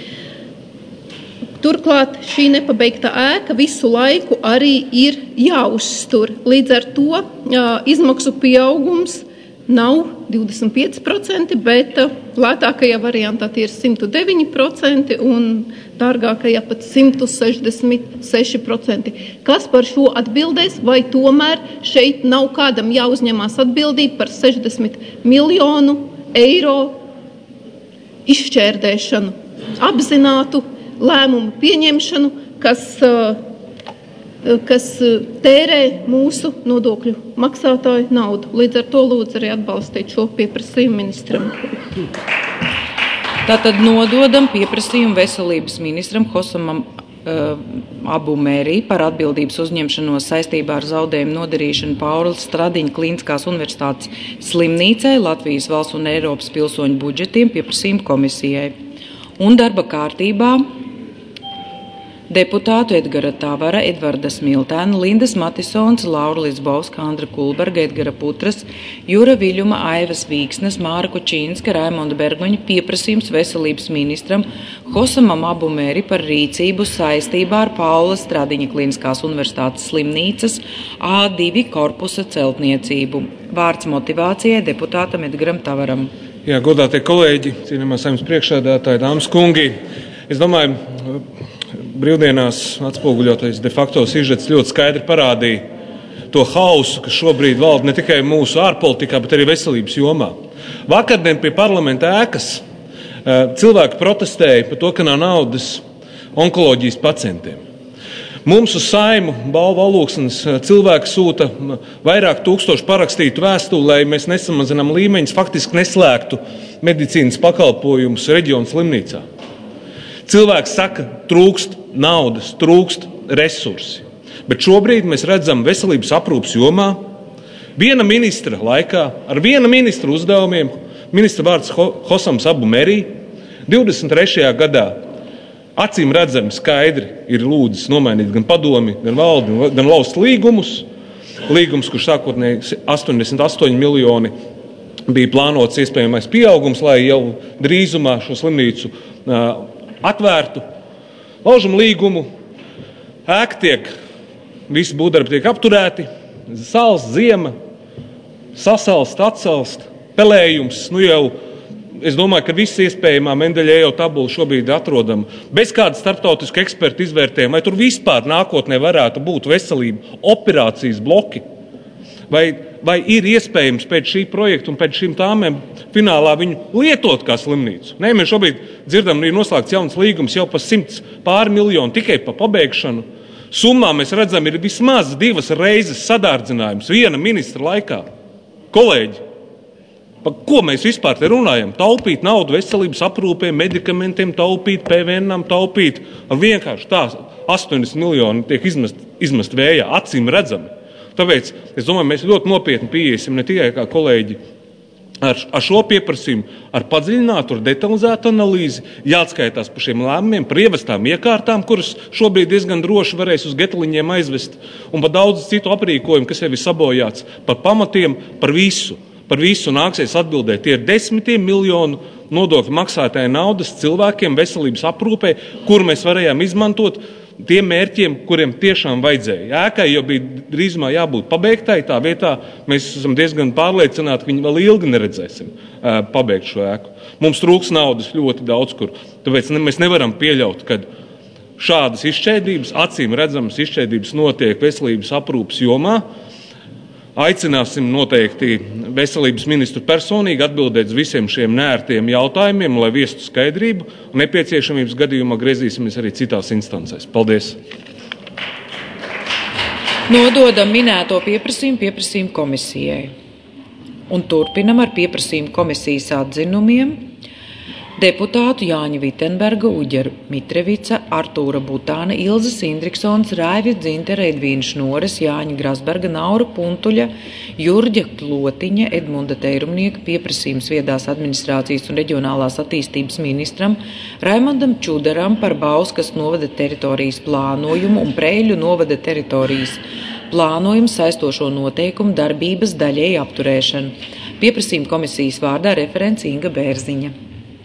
Turklāt šī nepabeigta ēka visu laiku arī ir jāuztur. Līdz ar to jā, izmaksu pieaugums nav divdesmit pieci procenti, bet lētākajā variantā tie ir simt deviņi procenti un dārgākajā pat simt sešdesmit seši procenti. Kas par šo atbildēs, vai tomēr šeit nav kādam jāuzņemās atbildība par sešdesmit miljonu eiro izšķērdēšanu, apzinātu lēmumu pieņemšanu, kas kas tērē mūsu nodokļu maksātāju naudu. Līdz ar to lūdzu arī atbalstīt šo pieprasījumu ministram. Tātad nododam pieprasījumu veselības ministram Hosamam uh, Abu Mērī par atbildības uzņemšanos saistībā ar zaudējumu nodarīšanu Paulas Stradiņa Kliniskās universitātes slimnīcai, Latvijas valsts un Eiropas pilsoņu budžetiem pieprasījumu komisijai. Un darba kārtībā deputātu Edgara Tavara, Edvarda Smiltēna, Lindas Matisons, Laura Lisbovska, Andra Kulberga, Edgara Putras, Jura Viļuma, Aivas Vīksnes, Māra Kučīnska, Raimonda Bergmaņa pieprasījums veselības ministram Hosamam Abu Mērī par rīcību saistībā ar Paulas Stradiņa Kliniskās universitātes slimnīcas A divi korpusa celtniecību. Vārds motivācijai deputātam Edgaram Tavaram. Jā, godātie kolēģi, cienījamā Saeimas priekšsēdētāji, dāmas kungi, es domāju, brīvdienās atspoguļotais de facto sižets ļoti skaidri parādīja to hausu, kas šobrīd valda ne tikai mūsu ārpolitikā, bet arī veselības jomā. Vakardien pie parlamenta ēkas cilvēki protestēja par to, ka nav naudas onkoloģijas pacientiem. Mums uz Saimu balvu alūksnes cilvēki sūta vairāk tūkstošu parakstītu vēstuli, lai mēs nesamazinām līmeņus, faktiski neslēgtu medicīnas pakalpojumus reģionu slimnīcā. Cilvēki saka, trūkst naudas, trūkst resursi. Bet šobrīd mēs redzam veselības aprūpas jomā viena ministra laikā, ar viena ministra uzdevumiem, ministra vārds Hosams Abu Mērī, divdesmit trešajā gadā acīm redzami skaidri ir lūdzis nomainīt gan padomi, gan valdi, gan laust līgumus. Līgums, kurš sākotnēji astoņdesmit astoņi miljoni bija plānots iespējamais pieaugums, lai jau drīzumā šo slimnīcu uh, atvērtu. Laužam līgumu, ēka tiek, visi būvdarbi tiek apturēti, sals, ziema, sasalst, atsalst, pelējums, nu jau, es domāju, ka visi iespējamā Mendeļejevo tabula šobrīd atrodama bez kāda starptautisku ekspertu izvērtējuma, vai tur vispār nākotnē varētu būt veselība operācijas bloki, vai, vai ir iespējams pēc šī projekta un pēc šīm tāmēm finālā viņu lietot kā slimnīcu. Nē, mēs šobrīd dzirdam, ir noslēgts jauns līgums jau pa simts pāri miljonu tikai pa pabeigšanu. Summā mēs redzam, ir vismaz divas reizes sadārdzinājums viena ministra laikā. Kolēģi, Par ko mēs vispār te runājam? Taupīt naudu veselības aprūpē, medikamentiem, taupīt P V N-am, taupīt. Vienkārši tā astoņdesmit miljoni tiek izmest, izmest vējā, acīm redzami. Tāpēc es domāju, mēs ļoti nopietni pieiesim ne tikai kā kolēģi ar, ar šo pieprasījumu, ar padziļinātu, ar detalizētu analīzi, jāatskaitās par šiem lēmumiem, par ievestām iekārtām, kuras šobrīd diezgan droši varēs uz getaliņiem aizvest, un par daudz citu aprīkojumu, kas jau ir sabojāts, par pamatiem, par visu. Par visu nāksies atbildēt. Tie ir desmitiem miljonu nodokļu maksātāju naudas cilvēkiem veselības aprūpē, kur mēs varējām izmantot tiem mērķiem, kuriem tiešām vajadzēja. Ēkai jau bija drīzumā jābūt pabeigtai, tā vietā mēs esam diezgan pārliecināti, ka viņi vēl ilgi neredzēsim pabeigt šo ēku. Mums trūks naudas ļoti daudz kur, tāpēc mēs nevaram pieļaut, ka šādas izšķēdības, acīm redzamas izšķēdības notiek veselības aprūpas jomā. Aicināsim noteikti veselības ministru personīgi atbildēt uz visiem šiem neērtiem jautājumiem, lai viestu skaidrību, un nepieciešamības gadījumā griezīsimies arī citās instancēs. Paldies! Nododam minēto pieprasījumu pieprasījumu komisijai. Un turpinam ar pieprasījumu komisijas atzinumiem. Deputātu Jāņa Vitenberga, Uģera Mitrevica, Artūra Butāna, Ilzas Indriksons, Raivja Dzintere, Edvīna Šnores, Jāņa Grasberga, Naura Puntuļa, Jurģa Klotiņa, Edmunda Teirumnieka pieprasījums viedās administrācijas un reģionālās attīstības ministram Raimondam Čudaram par Bauskas novada teritorijas plānojumu un Preļu novada teritorijas plānojumu saistošo noteikumu darbības daļēji apturēšanu. Pieprasījuma komisijas vārdā referents Inga Bērziņa.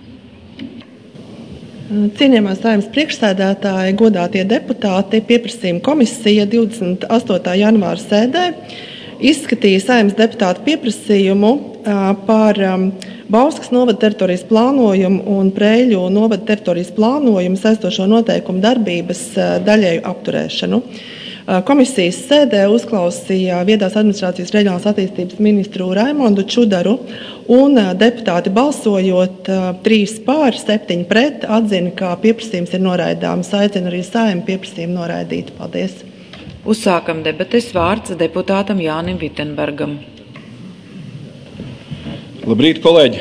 Cienījamā Saeimas priekšsēdētāji, godātie deputāti, pieprasījuma komisija divdesmit astotā janvāra sēdē izskatīja Saeimas deputātu pieprasījumu par Bauskas novada teritorijas plānojumu un Preļu novada teritorijas plānojumu saistošo noteikumu darbības daļēju apturēšanu. Komisijas sēdē uzklausīja viedās administrācijas reģionālās attīstības ministru Raimondu Čudaru, un deputāti balsojot trīs pār, septiņi pret, atzina, ka pieprasījums ir noraidāms. Aicina arī Saeimu pieprasījumu noraidīt. Paldies. Uzsākam debates, vārds deputātam Jānim Vitenbergam. Labrīt, kolēģi!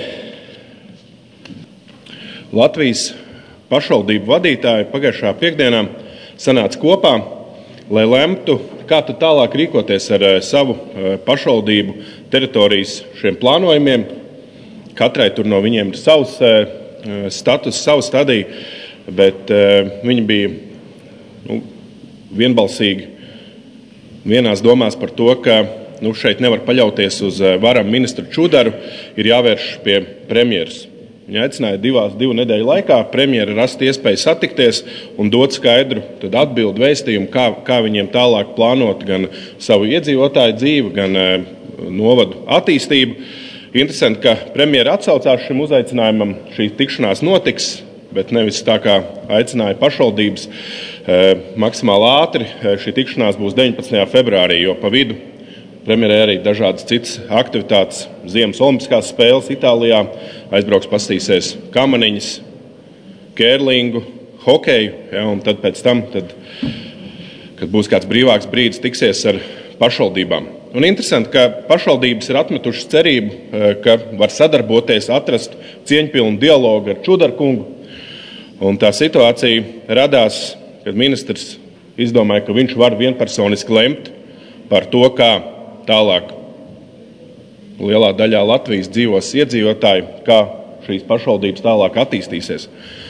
Latvijas pašvaldību vadītāji pagājušā piekdienā sanāca kopā, lai lemtu, kā tad tālāk rīkoties ar savu pašvaldību teritorijas šiem plānojumiem. Katrai tur no viņiem ir savs status, savu stadiju, bet viņi bija nu, vienbalsīgi vienās domās par to, ka nu, šeit nevar paļauties uz varam ministru Čudaru, ir jāvērš pie premjeras. Viņi aicināja divās, divu nedēļu laikā premjera rast iespēju satikties un dot skaidru atbildu vēstījumu, kā, kā viņiem tālāk plānot gan savu iedzīvotāju dzīvi, gan e, novadu attīstību. Interesanti, ka premjera atsaucās šim uzaicinājumam, šī tikšanās notiks, bet nevis tā kā aicināja pašvaldības e, maksimāli ātri. Šī tikšanās būs deviņpadsmitajā februārī, jo pa vidu premjerē arī dažādas citas aktivitātes, ziemas olimpiskās spēles Itālijā, aizbrauks pastīsies kamaniņas, kērlingu, hokeju, ja, un tad pēc tam, tad, kad būs kāds brīvāks brīdis, tiksies ar pašvaldībām. Un interesanti, ka pašvaldības ir atmetušas cerību, ka var sadarboties, atrast cieņpilnu dialogu ar Čudarkungu, un tā situācija radās, kad ministrs izdomāja, ka viņš var vienpersoniski lemt par to, kā tālāk lielā daļā Latvijas dzīvos iedzīvotāji, kā šīs pašvaldības tālāk attīstīsies.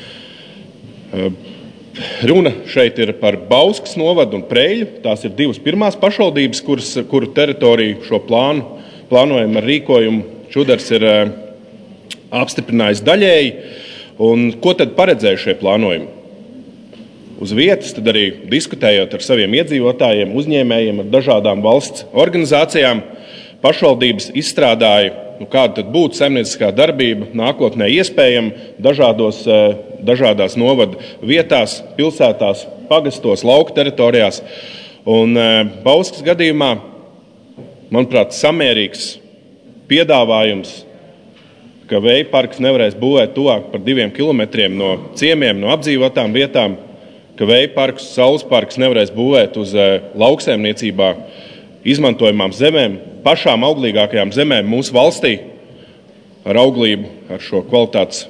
Runa šeit ir par Bauskas novadu un Preļu. Tās ir divas pirmās pašvaldības, kuras, kuru teritoriju šo plānu, plānojumu ar rīkojumu Čudars ir apstiprinājis daļēji. Un ko tad paredzēja šie plānojumi? Uz vietas, tad arī diskutējot ar saviem iedzīvotājiem, uzņēmējiem, ar dažādām valsts organizācijām, pašvaldības izstrādāja, nu, kāda tad būtu saimnieciskā darbība nākotnē iespējama dažādos, dažādās novada vietās, pilsētās, pagastos, lauku teritorijās. Un Bauskas gadījumā, manuprāt, samērīgs piedāvājums, ka vēja parks nevarēs būvēt tuvāk par diviem kilometriem no ciemiem, no apdzīvotām vietām, ka vēja parks, saules parks nevarēs būvēt uz lauksaimniecībā izmantojamām zemēm, pašām auglīgākajām zemēm mūsu valstī. ar auglību, ar šo kvalitātes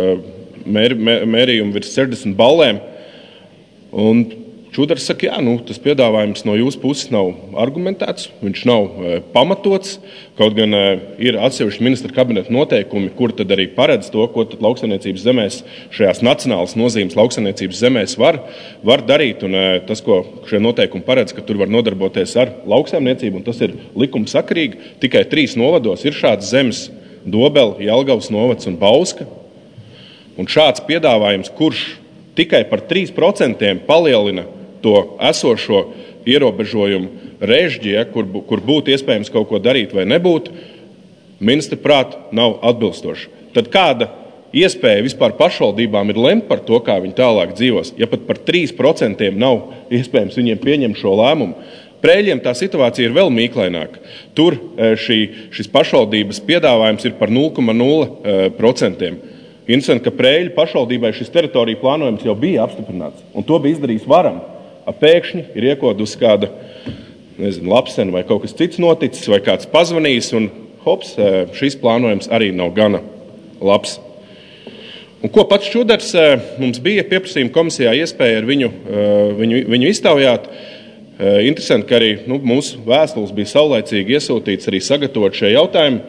mēr, mērījumu virs sešdesmit ballēm. Un Čudars saka, jā, nu, tas piedāvājums no jūsu puses nav argumentēts, viņš nav e, pamatots, kaut gan e, ir atsevišķi ministra kabineta noteikumi, kur tad arī paredz to, ko tad lauksaimniecības zemēs, šajās nacionālas nozīmes lauksaimniecības zemēs var, var darīt. Un e, tas, ko šie noteikumi paredz, ka tur var nodarboties ar lauksaimniecību, un tas ir likumsakarīgi. Tikai trīs novados ir šāds zemes – Dobela, Jelgavas novads un Bauska. Un šāds piedāvājums, kurš tikai par trīs procentiem palielina to esošo ierobežojumu režģi, ja, kur, kur būtu iespējams kaut ko darīt vai nebūt, ministra prāt nav atbilstoši. Tad kāda iespēja vispār pašvaldībām ir lemt par to, kā viņi tālāk dzīvos, ja pat par trīs procentiem nav iespējams viņiem pieņemt šo lēmumu? Prēļiem tā situācija ir vēl mīklaināka. Tur šī, šis pašvaldības piedāvājums ir par nulle komats nulle procentiem. Interesanti, ka Prēļu pašvaldībai šis teritorija plānojums jau bija apstiprināts, un to bija izdarījis Varam. Pēkšņi ir iekodusi kāda, nezinu, lapsena vai kaut kas cits noticis, vai kāds pazvanījis, un hops, šis plānojums arī nav gana labs. Un ko pats Čudars, mums bija pieprasījuma komisijā iespēja ar viņu, viņu, viņu iztaujāt. Interesanti, ka arī nu, mūsu vēstules bija saulaicīgi iesūtīts arī sagatavot šie jautājumi.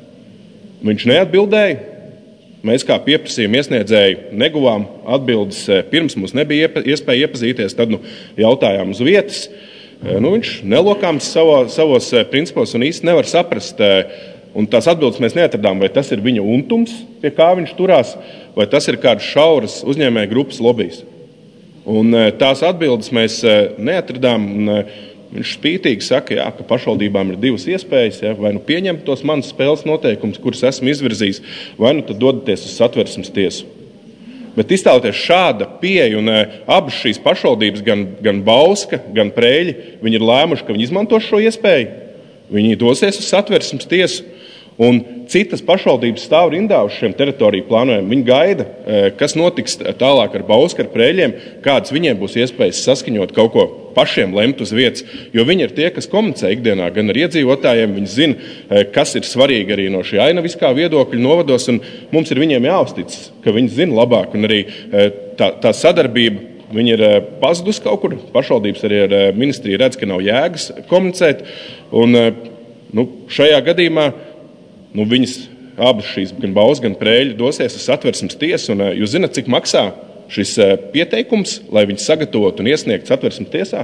Viņš neatbildēja. Mēs kā pieprasījuma iesniedzēji neguvām atbildes, pirms mums nebija iespēja iepazīties, tad nu, jautājām uz vietas. Nu, viņš nelokāms savo, savos principos un īsti nevar saprast, un tās atbildes mēs neatradām, vai tas ir viņa untums, pie kā viņš turās, vai tas ir kāds šauras uzņēmēju grupas lobijs. Un tās atbildes mēs neatradām, un viņš spītīgi saka, jā, ka pašvaldībām ir divas iespējas, ja, vai nu pieņemt tos manas spēles noteikumus, kurus esmu izvirzījis, vai nu tad dodaties uz Satversmes tiesu. Bet iztēloties šāda pieeja, un abas šīs pašvaldības, gan, gan Bauska, gan Prēļi, viņi ir lēmuši, ka viņi izmantos šo iespēju, viņi dosies uz Satversmes tiesu, un citas pašvaldības stāv rindā uz šiem teritoriju plānojumiem. Viņi gaida, kas notiks tālāk ar Bausku, ar Prēļiem, kādas viņiem būs iespējas saskaņot kaut ko pašiem lemt uz vietas, jo viņi ir tie, kas komunicē ikdienā gan ar iedzīvotājiem, viņi zina, kas ir svarīgi arī no šī ainaviskā viedokļa novados, un mums ir viņiem jāuztic, ka viņi zina labāk, un arī tā, tā sadarbība, viņi ir pazudus kaut kur, pašvaldības arī ar ministriju redz, ka nav jēgas komunicēt, un nu, šajā gadījumā nu, viņas abas šīs, gan Bauska, gan Prēļi, dosies uz Satversmes tiesu, un jūs zināt, cik maksā šis pieteikums, lai viņi sagatavotu un iesniegtu Satversmes tiesā?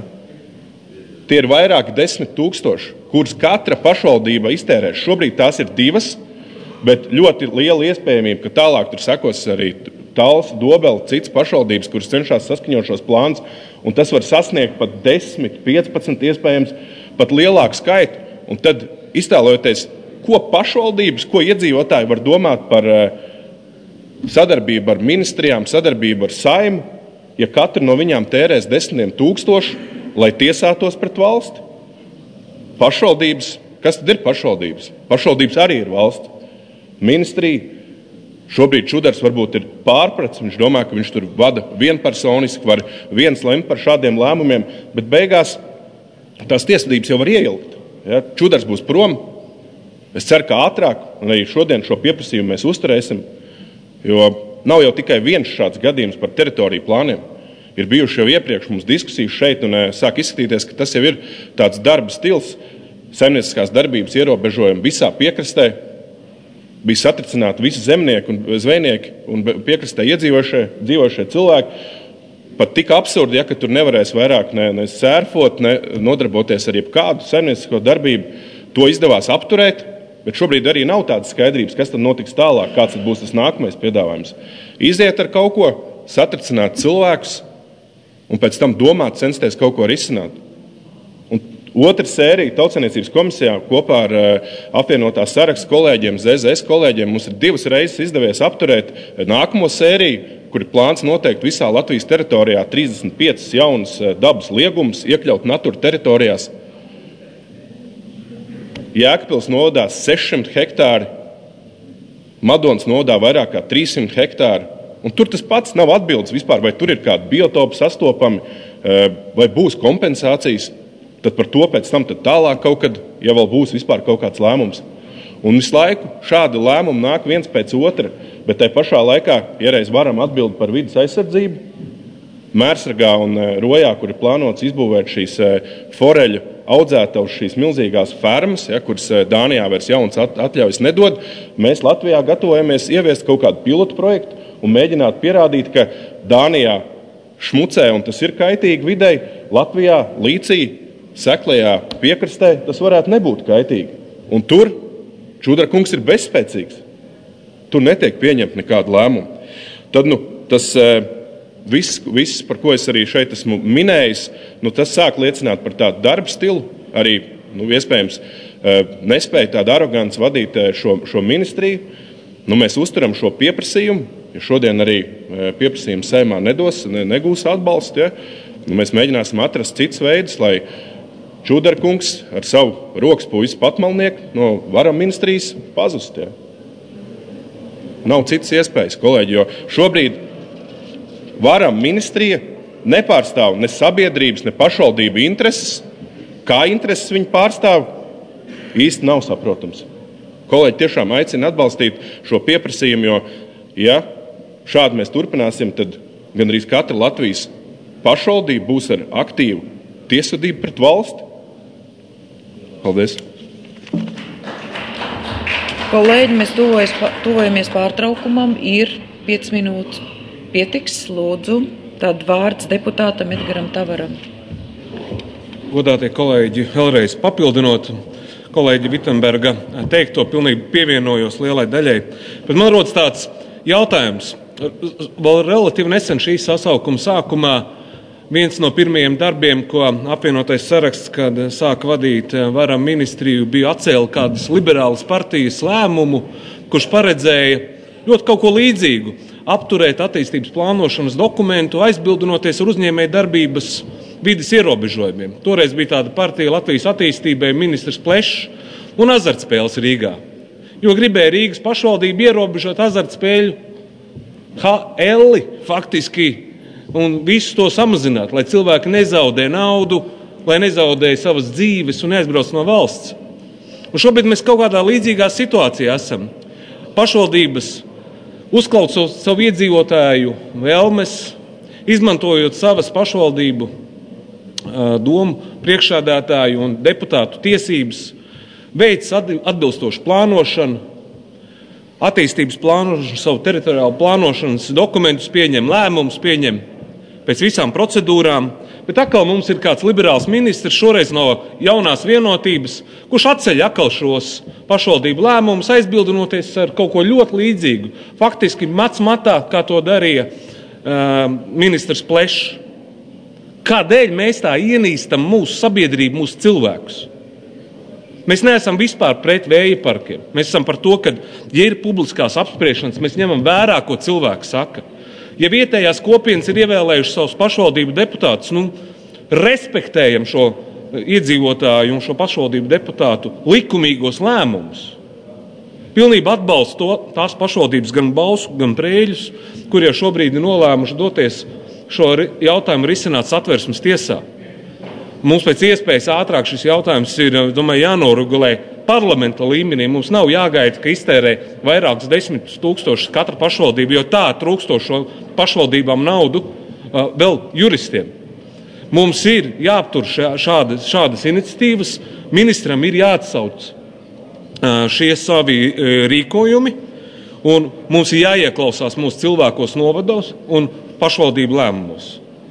Tie ir vairāki desmit tūkstoši, kuras katra pašvaldība iztērēs. Šobrīd tās ir divas, bet ļoti liela iespējamība, ka tālāk tur sekos arī Tals, Dobela, citas pašvaldības, kuras cenšas saskaņot šos plānus, un tas var sasniegt pat desmit, piecpadsmit iespējams, pat lielāku skaitu. Un tad iztēlojoties, ko pašvaldības, ko iedzīvotāji var domāt par sadarbību ar ministrijām, sadarbību ar Saimu, ja katra no viņām tērēs desmitiem tūkstoši, lai tiesātos pret valsti. Pašvaldības, kas tad ir pašvaldības? Pašvaldības arī ir valsts. Ministrija, šobrīd Čudars varbūt ir pārprats, viņš domā, ka viņš tur vada vienpersoniski, var viens lemt par šādiem lēmumiem, bet beigās tās tiesvedības jau var ieilgt. Ja? Čudars būs prom. Es ceru, ka ātrāk, un arī šodien šo pieprasījumu mēs uzturēsim, jo nav jau tikai viens šāds gadījums par teritoriju plāniem. Ir bijuši jau iepriekš mums diskusijas šeit, un sāk izskatīties, ka tas jau ir tāds darba stils, saimnieciskās darbības ierobežojumi visā piekrastē. Bija satricināti visi zemnieki un zvejnieki un piekrastē iedzīvošie, dzīvošie cilvēki. Pat tik absurdi, ja, ka tur nevarēs vairāk ne, ne sērfot, ne nodarboties ar jebkādu saimniecisko darbību. To izdevās apturēt. Bet šobrīd arī nav tādas skaidrības, kas tad notiks tālāk, kāds tad būs tas nākamais piedāvājums. Iziet ar kaut ko, satricināt cilvēkus un pēc tam domāt, censties kaut ko risināt. Un otra sērija Tautsaimniecības komisijā kopā ar apvienotā saraksta kolēģiem, Z Z S kolēģiem, mums ir divas reizes izdevies apturēt nākamo sēriju, kur ir plāns noteikt visā Latvijas teritorijā trīsdesmit piecas jaunas dabas liegumus, iekļaut Natura teritorijās. Jēkabpils novadā sešsimt hektāri, Madonas novadā vairāk kā trīssimt hektāri. Un tur tas pats nav atbildes vispār, vai tur ir kādi biotopi sastopami, vai būs kompensācijas. Tad par to pēc tam tad tālāk kaut kad, ja vēl būs vispār kaut kāds lēmums. Un visu laiku šādi lēmumi nāk viens pēc otra, bet tai pašā laikā, ja reiz varam atbild par vidas aizsardzību, Mērsragā un Rojā, kur ir plānots izbūvēt šīs foreļu audzētavas, šīs milzīgās fermas, ja, kuras Dānijā vairs jaunas atļaujas nedod, mēs Latvijā gatavojamies ieviest kaut kādu pilotu projektu un mēģināt pierādīt, ka Dānijā šmucē, un tas ir kaitīgi videi, Latvijā, Līcī, Seklajā piekrastē, tas varētu nebūt kaitīgi. Un tur Čudra kungs ir bezspēcīgs. Tur netiek pieņemt nekādu lēmumu. Tad, nu, tas viss, viss, par ko es arī šeit esmu minējis, nu, tas sāk liecināt par tādu darba stilu, arī, nu, iespējams, nespēja tāda arogants vadīt šo, šo ministriju. Nu, mēs uzturam šo pieprasījumu, ja šodien arī pieprasījums Saeimā nedos, ne, negūs atbalstu, ja, nu, mēs mēģināsim atrast cits veidus, lai Čudra kungs ar savu rokas puisi patmalnieku no varam ministrijas pazust. Ja. Nav citas iespējas, kolēģi, jo šobrīd varam ministrija nepārstāv ne sabiedrības, ne pašvaldību intereses. Kā intereses viņi pārstāv, īsti nav saprotams. Kolēģi tiešām aicina atbalstīt šo pieprasījumu, jo, ja šādi mēs turpināsim, tad gandrīz katra Latvijas pašvaldība būs ar aktīvu tiesvedību pret valsti. Paldies! Kolēģi, mēs tuvojas, tuvojamies pārtraukumam, ir piecas minūtes. Pietiks, lūdzu, tad vārds deputātam Edgaram Tavaram. Godātie kolēģi, vēlreiz papildinot kolēģi Vitsenberga teikto, pilnīgi pievienojos lielai daļai. Bet man rodas tāds jautājums. Vēl relatīvi nesen šī sasaukuma sākumā viens no pirmajiem darbiem, ko apvienotais saraksts, kad sāka vadīt varam ministriju, bija atcēla kādas liberālas partijas lēmumu, kurš paredzēja ļoti kaut ko līdzīgu. Apturēt attīstības plānošanas dokumentu, aizbildinoties ar uzņēmēju darbības vides ierobežojumiem. Toreiz bija tāda partija Latvijas attīstībai, ministrs Plešs un azartspēles Rīgā. Jo gribēja Rīgas pašvaldību ierobežot azartspēļu helli faktiski un visu to samazināt, lai cilvēki nezaudē naudu, lai nezaudē savas dzīves un neaizbrauc no valsts. Un šobrīd mēs kaut kādā līdzīgā situācijā esam. Pašvaldības uzklausot savu iedzīvotāju vēlmes, izmantojot savas pašvaldību domu priekšsēdētāju un deputātu tiesības, veic atbilstošu plānošanu, attīstības plānošanu, savu teritoriālu plānošanas dokumentus pieņem, lēmumus pieņem pēc visām procedūrām, bet atkal mums ir kāds liberāls ministrs, šoreiz no jaunās vienotības, kurš atceļ atkal šos pašvaldību lēmumus, aizbildinoties ar kaut ko ļoti līdzīgu. Faktiski mats matā, kā to darīja uh, ministrs Plešs. Kādēļ mēs tā ienīstam mūsu sabiedrību, mūsu cilvēkus? Mēs neesam vispār pret vēja parkiem. Mēs esam par to, ka, ja ir publiskās apspriešanas, mēs ņemam vērā, ko cilvēki saka. Ja vietējās kopienas ir ievēlējuši savus pašvaldību deputātus, nu, respektējam šo iedzīvotāju un šo pašvaldību deputātu likumīgos lēmumus. Pilnībā atbalsta to, tās pašvaldības gan Balsu, gan Prēļus, kur jau šobrīd ir nolēmuši doties šo jautājumu risināt Satversmes tiesā. Mums pēc iespējas ātrāk šis jautājums ir, domāju, jānoregulē parlamenta līmenī. Mums nav jāgaida, ka iztērē vairākus desmit tūkstošus katra pašvaldība, jo tā trūkstošo pašvaldībām naudu uh, vēl juristiem. Mums ir jāaptur šādas, šādas iniciatīvas, ministram ir jāatsauc uh, šie savi uh, rīkojumi, un mums ir jāieklausās mūsu cilvēkos novados un pašvaldību lēmumos.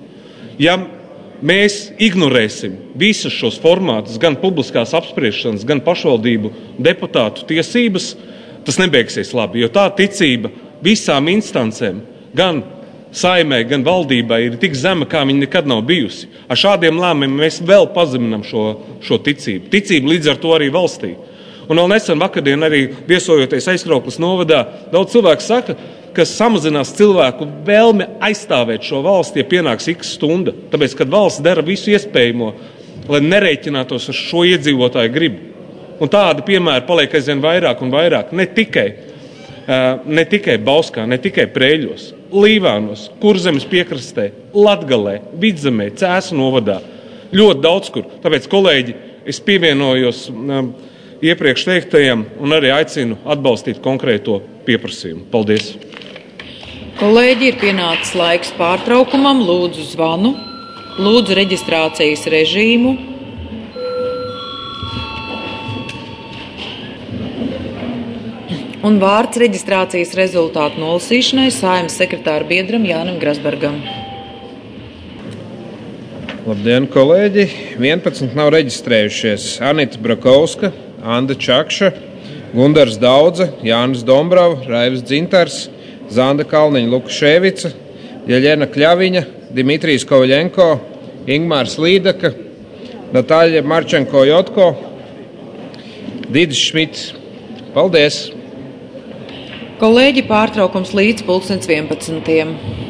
Ja mēs ignorēsim visus šos formātus, gan publiskās apspriešanas, gan pašvaldību deputātu tiesības, tas nebeigsies labi, jo tā ticība visām instancēm, gan Saeimai, gan valdībai ir tik zema, kā viņa nekad nav bijusi. Ar šādiem lēmumiem mēs vēl pazeminam šo, šo ticību. Ticību līdz ar to arī valstī. Un vēl nesen vakardien arī viesojoties Aizkraukles novadā, daudz cilvēku saka, kas samazinās cilvēku vēlme aizstāvēt šo valsti, ja pienāks x stunda. Tāpēc, kad valsts dara visu iespējamo, lai nerēķinātos ar šo iedzīvotāju gribu. Un tādi piemēri paliek aizvien vairāk un vairāk. Ne tikai, ne tikai Bauskā, ne tikai Prēļos, Līvānos, Kurzemes piekrastē, Latgalē, Vidzemē, Cēsu novadā. Ļoti daudz kur. Tāpēc, kolēģi, es pievienojos iepriekš teiktajam un arī aicinu atbalstīt konkrēto pieprasījumu. Paldies! Kolēģi, ir pienācis laiks pārtraukumam. Lūdzu zvanu, lūdzu reģistrācijas režīmu. Un vārds reģistrācijas rezultātu nolasīšanai Saeimas sekretāra biedram Jānim Grasbergam. Labdien, kolēģi! vienpadsmit nav reģistrējušies. Anita Brakovska, Anda Čakša, Gundars Daudze, Jānis Dombrava, Raivis Dzintars, Zanda Kalniņa Lukaševica, Jeļena Kļaviņa, Dimitrijs Kovaļenko, Ingmārs Līdaka, Natāļa Marčenko-Jotko, Didis Šmits. Paldies! Kolēģi, pārtraukums līdz pulkstens vienpadsmitiem.